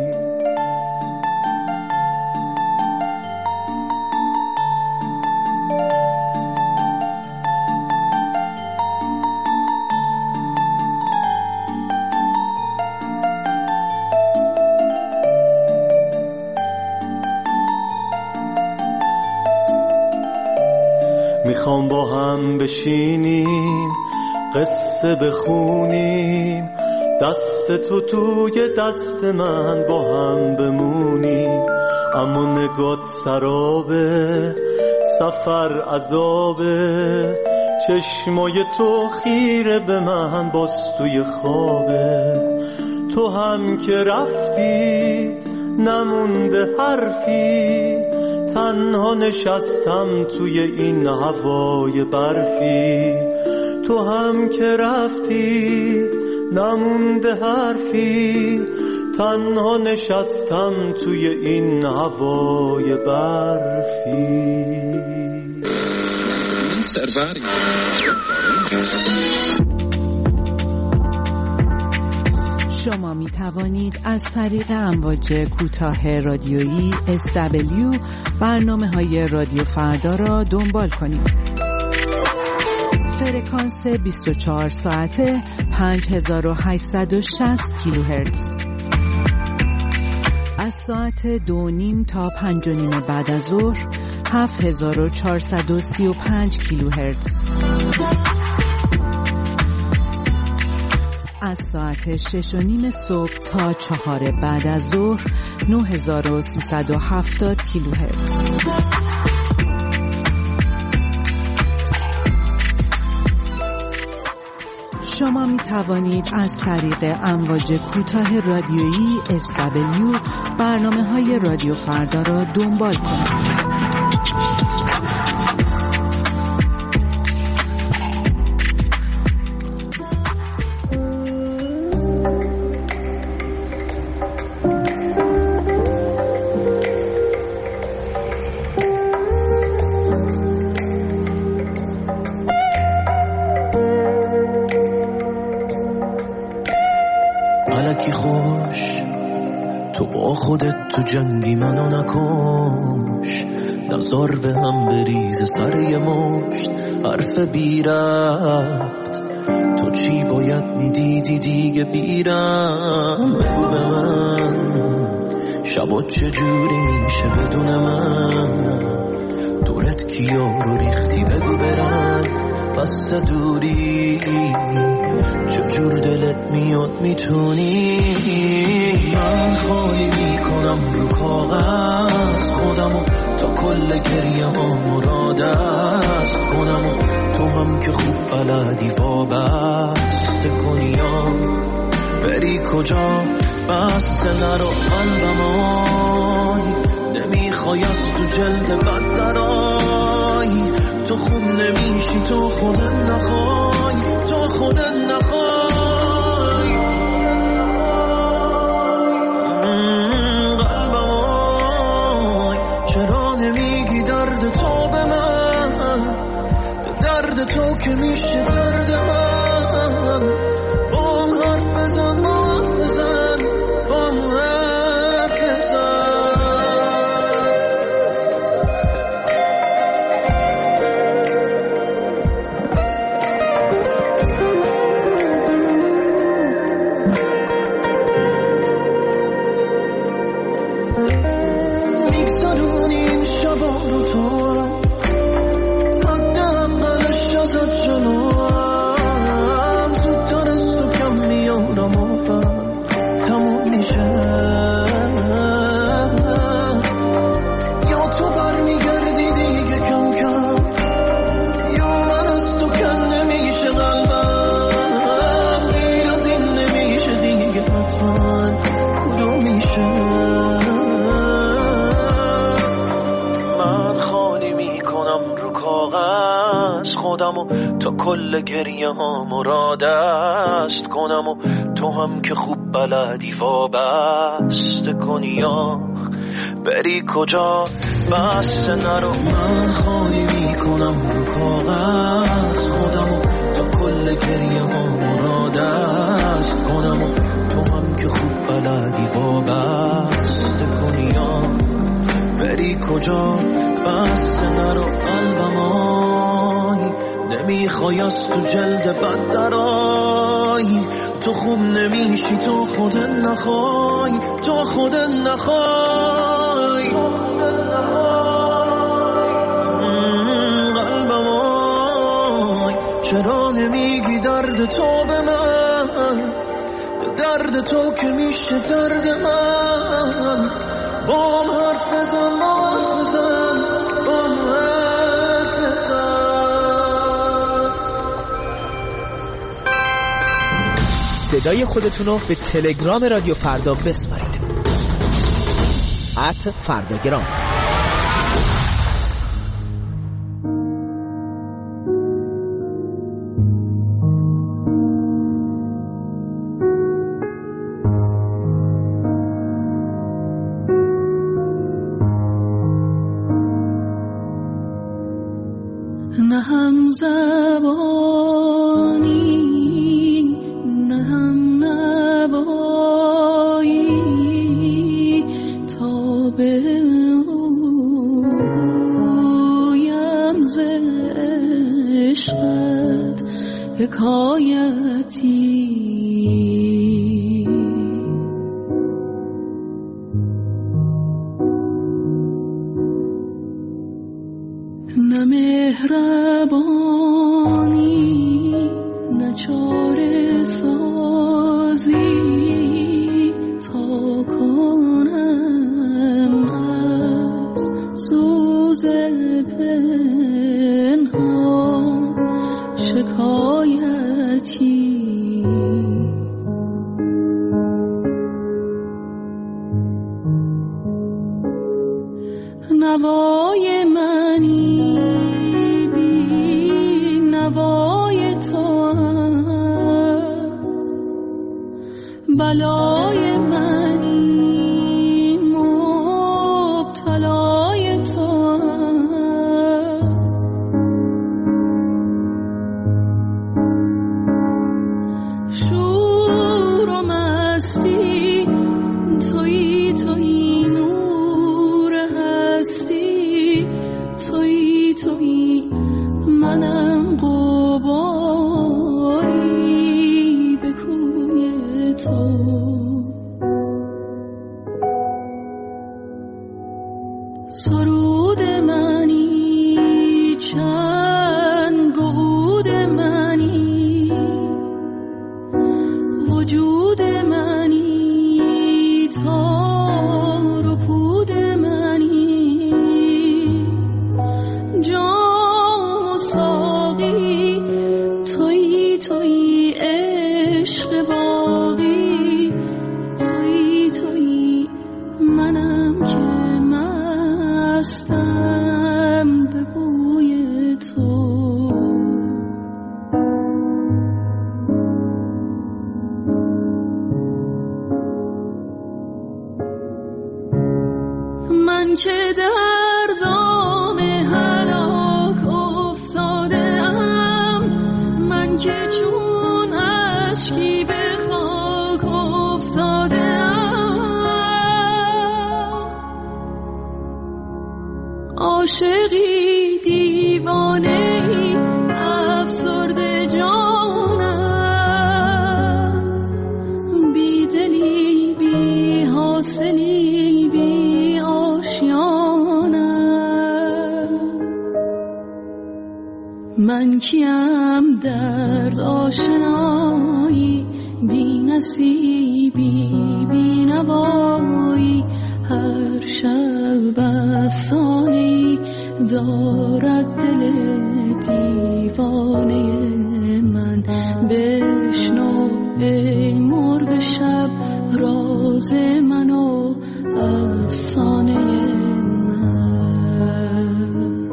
میخوام با هم بشینیم قصه بخونیم، دست تو توی دست من با هم بمونیم. اما نگات سرابه، سفر عذابه، چشمای تو خیره به من باز توی خوابه. تو هم که رفتی نمونده حرفی، تنها نشستم توی این هوای برفی. تو هم که رفتی نمونده حرفی، تنها نشستم توی این هوای برفی. شما می توانید از طریق امواج کوتاه رادیویی SW برنامه‌های رادیو فردا را دنبال کنید. فرکانس 24 ساعته 5860 کیلوهرتز. از ساعت 2:30 تا 5:30 بعد از ظهر 7435 کیلوهرتز. از ساعت 6:30 صبح تا 4 بعد از ظهر 9370 کیلوهرتز. شما می توانید از طریق امواج کوتاه رادیویی SW برنامه‌های رادیو فردا را دنبال کنید. تو جنگی منو نکش، نظر به هم بریز سر یه مشت حرف بی ربط. تو چی باید میدیدی دیگه بیرم؟ بگو به من شبا چجوری میشه بدون من؟ دورت کیا رو ریختی بگو برن بس دوری، چجور دلت میاد میتونی؟ من خالی میکنم رو کاغذ خودمو تا کل گریه هامو را دست کنم، و تو هم که خوب بلدی وابسته کنی یا بری کجا بسته نرو قلبم آی، نمیخوای از تو جلد بد درای، تو خوب نمیشی تو خودت نخوای، تو خودت نخوای. میشه درد من. بام حرف بزن بام بزن بام حرف میگذرونی این شبا رو تو تا کل گریه ها مراد است کنم و تو هم که خوب بلدی وابسته کنی یا بری کجا بس نرو. من خالی میکنم رو کاغذ خودم و تا کل گریه ها مراد است کنم و تو هم که خوب بلدی وابسته کنی یا بری کجا بس نرو. قلبم نمیخوای از تو جلد بد درای، تو خوب نمیشی تو خودت نخوای، تو خودت نخوای. قلبم آی چرا نمیگی درد تو به من، درد تو که میشه درد من. بام حرف بزن بام بزن بام حرف بزن. صدای خودتون رو به تلگرام رادیو فردا بسپارید. @فرداگرام. نه هم زبانی نه هم نوایی تا به گویم ز عشقت حکایتی. نه مهربانی نه چاره سازی تا کنم از سوز پنهان شکایتی. نوای منی بی نوای تو بلای منی مبتلای تو. شور و مستی تویی تویی نور هستی تویی تویی منم غباری به کوی تو. سرود منی چند گود منی وجود منی تار و پود منی جام و ساقی تویی تویی عشق باقی تویی تویی منم که مستم به بوی تو. من که در دام هلاک افتادم من که چون اشکی به خاک افتادم، عاشقی دیوانه‌ای افسرده جانم، بی دلی بی حاصلی بی آشیانم. من کیم درد آشنایی، بی نصیبی بی نوایی، هر شب افسانه‌ای دارد دل دیوانه من. بشنو ای مرغ شب راز من و افسانه من.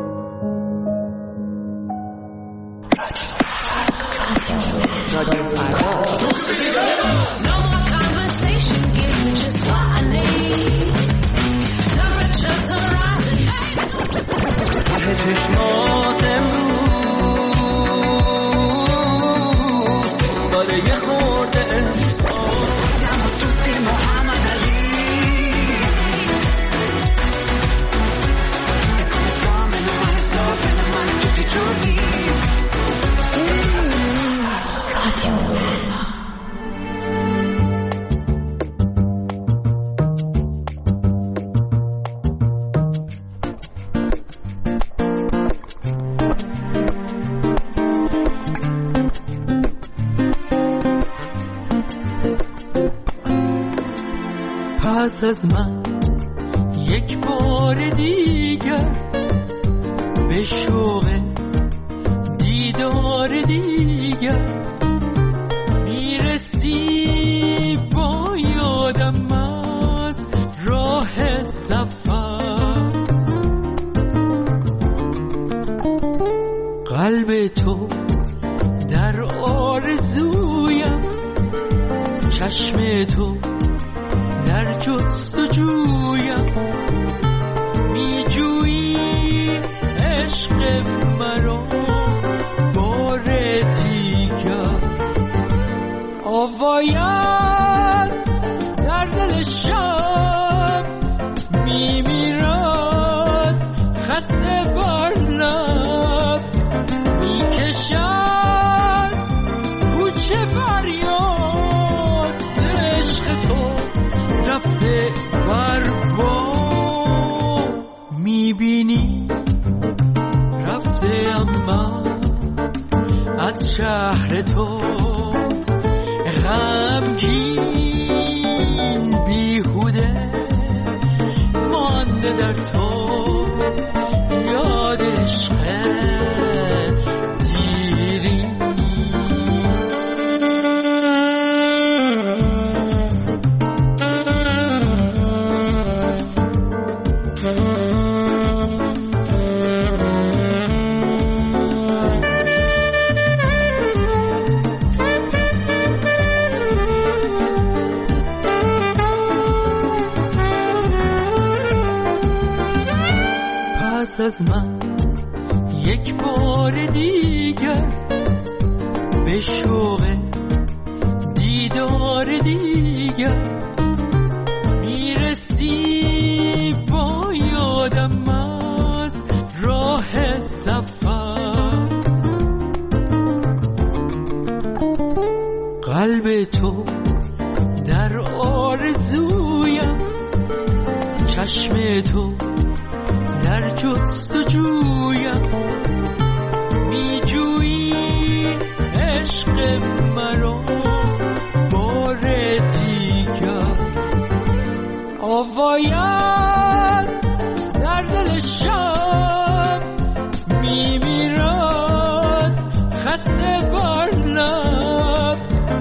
چشمات امروز داره یه خورده احساس توی محمد علی من توی جوری پس از من یک بار دیگر به شوق دیدار دیگر میرسی با یادم از راه سفر. قلب تو در آرزویم، چشم تو در جستجویم، میجویی عشق مرا بار دیگر. آوایم در دل شب میمیرد، خسته بر لب میکشد کوچه فریاد. عشق تو رفته بر بام، میبینی رفته اما از شهر تو غمگین بیهوده مانده در تو یاد عشق دیری. پس از من یک بار دیگر به شوق دیدار دیگر میرسی با یادم از راه سفر. قلب تو در آرزویم، چشم تو در جستجویم، میجویی عشق مرا بار دیگر. آوایم در دل شب میمیرد، خسته بر لب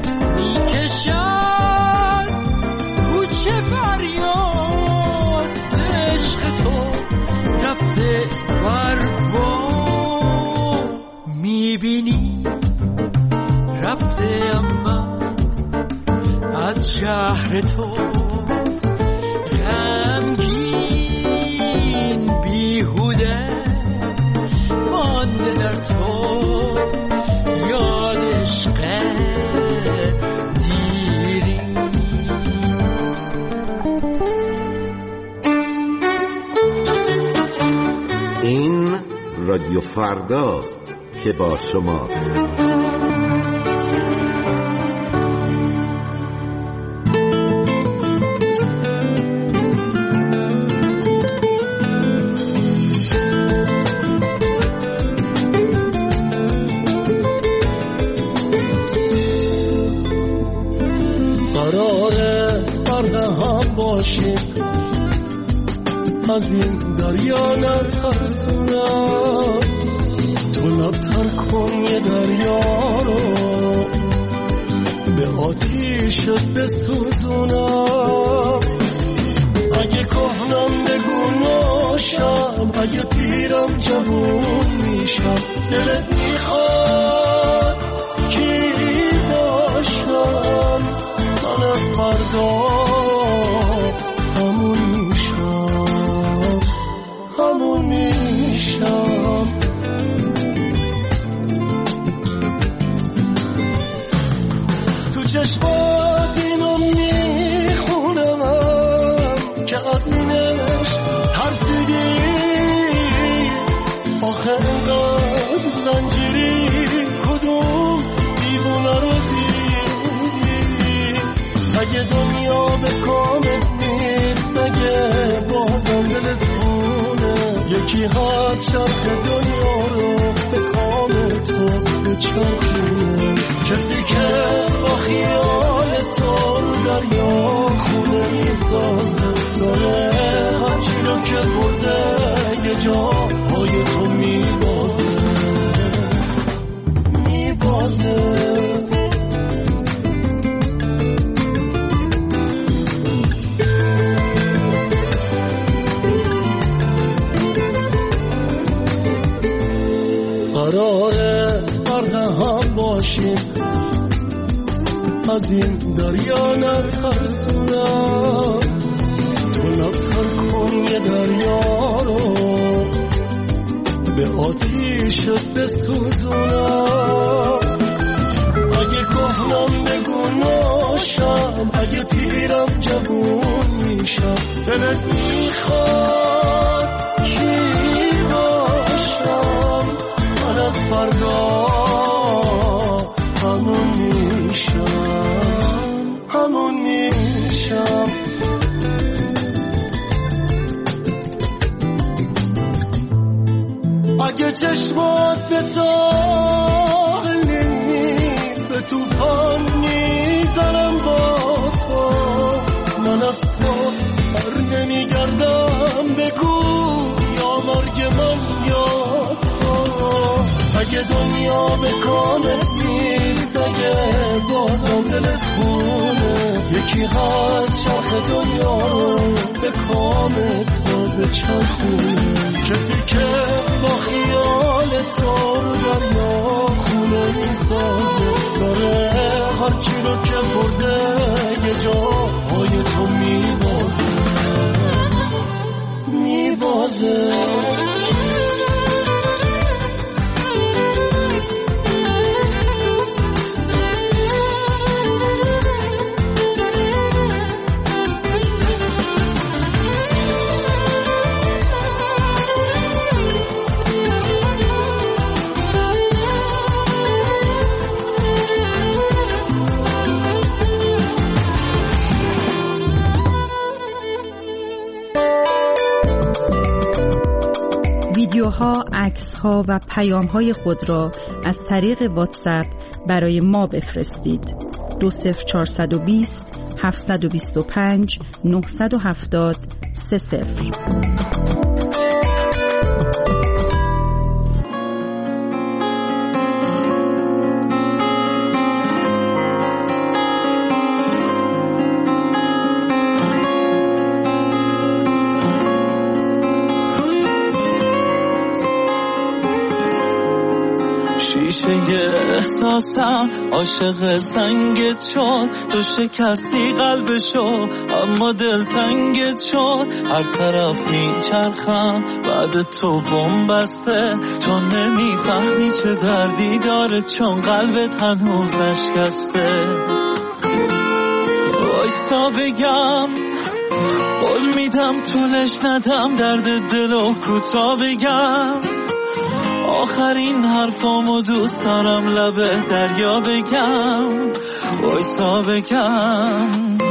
میکشد کوچه فریاد. عشق تو رفته بر بام، میبینی رفته اما از شهر تو غمگین بیهوده مانده در تو یاد فرداست که با شماست. قراره برده هم باشیم، از این دریا نترسونم، تو لبتر کن یه دریا رو به آتیشت بسوزونم. اگه کهنم بگو ناشم، اگه پیرم جوون میشم، دلت میخواد کی باشم؟ من از فردا همون میشم، همون میشم. تو چشمات اینو میخونم که از اینش ترسیدی، آخه انقدر زنجیری کدوم دیوونه رو دیدی؟ اگه دنیا به کامت نیست، اگه بازم دلت خونه، یکی هست شرط دنیا رو به کام تو بچرخونه، کسی که با خیال تو رو دریا خونه میسازه، داره هرچی رو که برده یه جا پای تو میبازه، میبازه. قراره برده هم باشیم، از این دریا نترسونم، تو لبتر کن یه دریا رو به آتیشت بسوزونم. اگه کهنم بگو ناشم، اگه پیرم جوون میشم، دلت میخواد کی باشم؟ من از فردا همون میشم، همون میشم. اگه چشمات به ساحل نیست، به توفان میزنم با تو، من از تو بر نمیگردم، بگو یا مرگ من یا تو. اگه دنیا به کامت نیست، اگه بازم دلت خونه، یکی هست شرخ دنیا رو به کام تو بچرخونه، کسی که با خیال تو رو دریا خونه میسازه، داره هرچی رو که برده یه جا پای تو میبازه، میبازه. ویدیوها، عکس‌ها و پیام‌های خود را از طریق واتساپ برای ما بفرستید. 20420 725 970 30. احساسم عاشق سنگت شد، تو شکستی قلبشو اما دل تنگت شد، هر طرف میچرخم بعد تو بمبسته، تو نمیفهمی چه دردی داره چون قلبت هنوز نشکسته. وایسا بگم قول میدم طولش ندم، درد دلو کوتا بگم، آخرین حرفامو دوست دارم لب دریا بگم، وایسا بگم،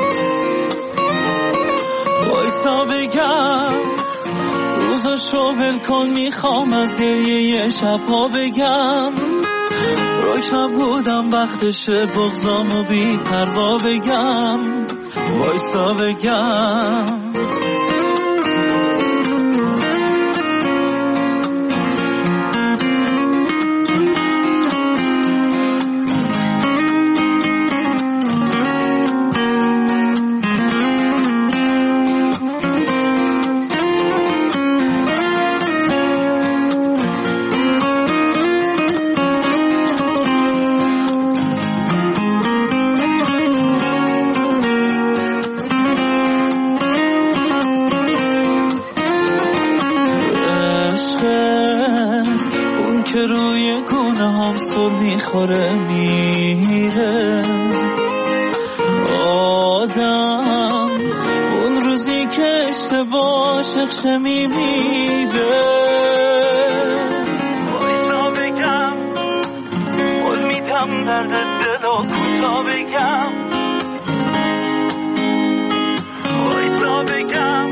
وایسا بگم، روزاشو ول کن میخوام از گریه شبها بگم، روک نبودم وقتشه بغضامو بی پروا بگم، وایسا بگم. میخوره میره آدم، اون روزی که اشتباه شخصه میمیره. وایسا بگم، قول میدم درد دل و کوتا بگم، وایسا بگم،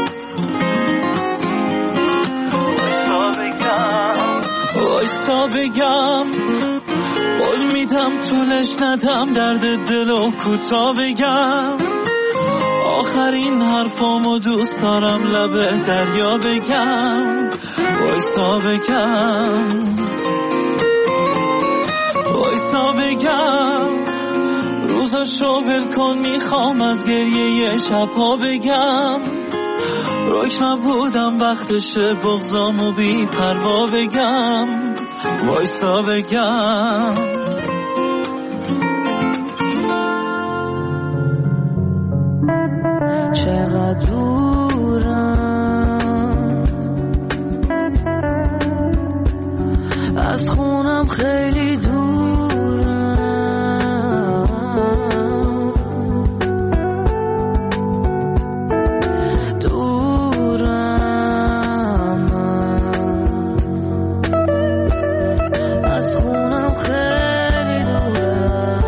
وایسا بگم، وایسا بگم، قول میدم طولش ندم درد دل و کوتا بگم، آخرین حرفامو دوست دارم لب دریا بگم، وایسا بگم، وایسا بگم، روزاشو ول کن میخوام از گریه شبها بگم، روک نبودم وقتشه بغضامو بی پروا بگم، وایسا بگم. چقدر دورم از خونم، خیلی دورم، دورم از خونم، خیلی دورم.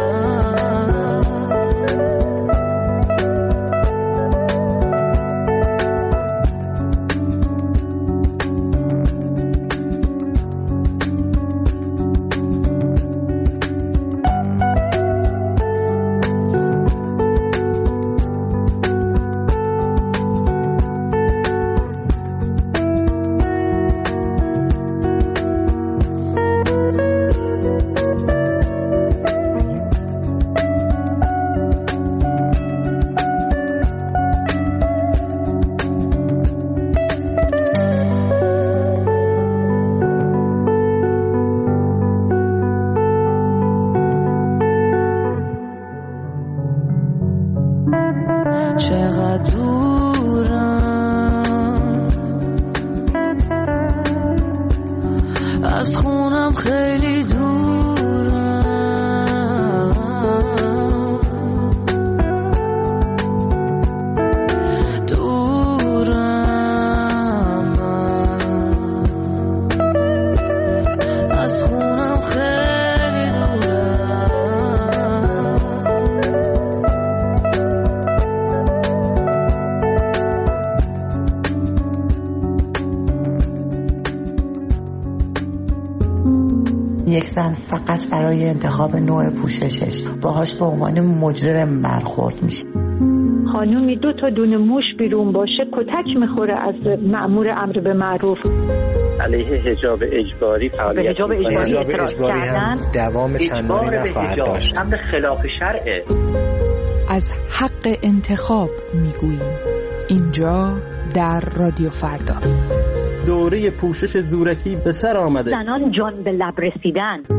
چقدر دورم از خونم، خیلی دورم، دورم از خونم، خیلی دورم. یک زن فقط برای انتخاب نوع پوششش باهاش به عنوان مجرم برخورد میشه. خانومی 2 تا دونه موش بیرون باشه کتک میخوره از مأمور امر به معروف. علیه حجاب اجباری فعالیت حجاب اجباری هم دوام چندانی نخواهد داشت. امر خلاف شرعه. از حق انتخاب میگوییم اینجا در رادیو فردا. دوره پوشش زورکی به سر آمده. زنان جان به لب رسیدن.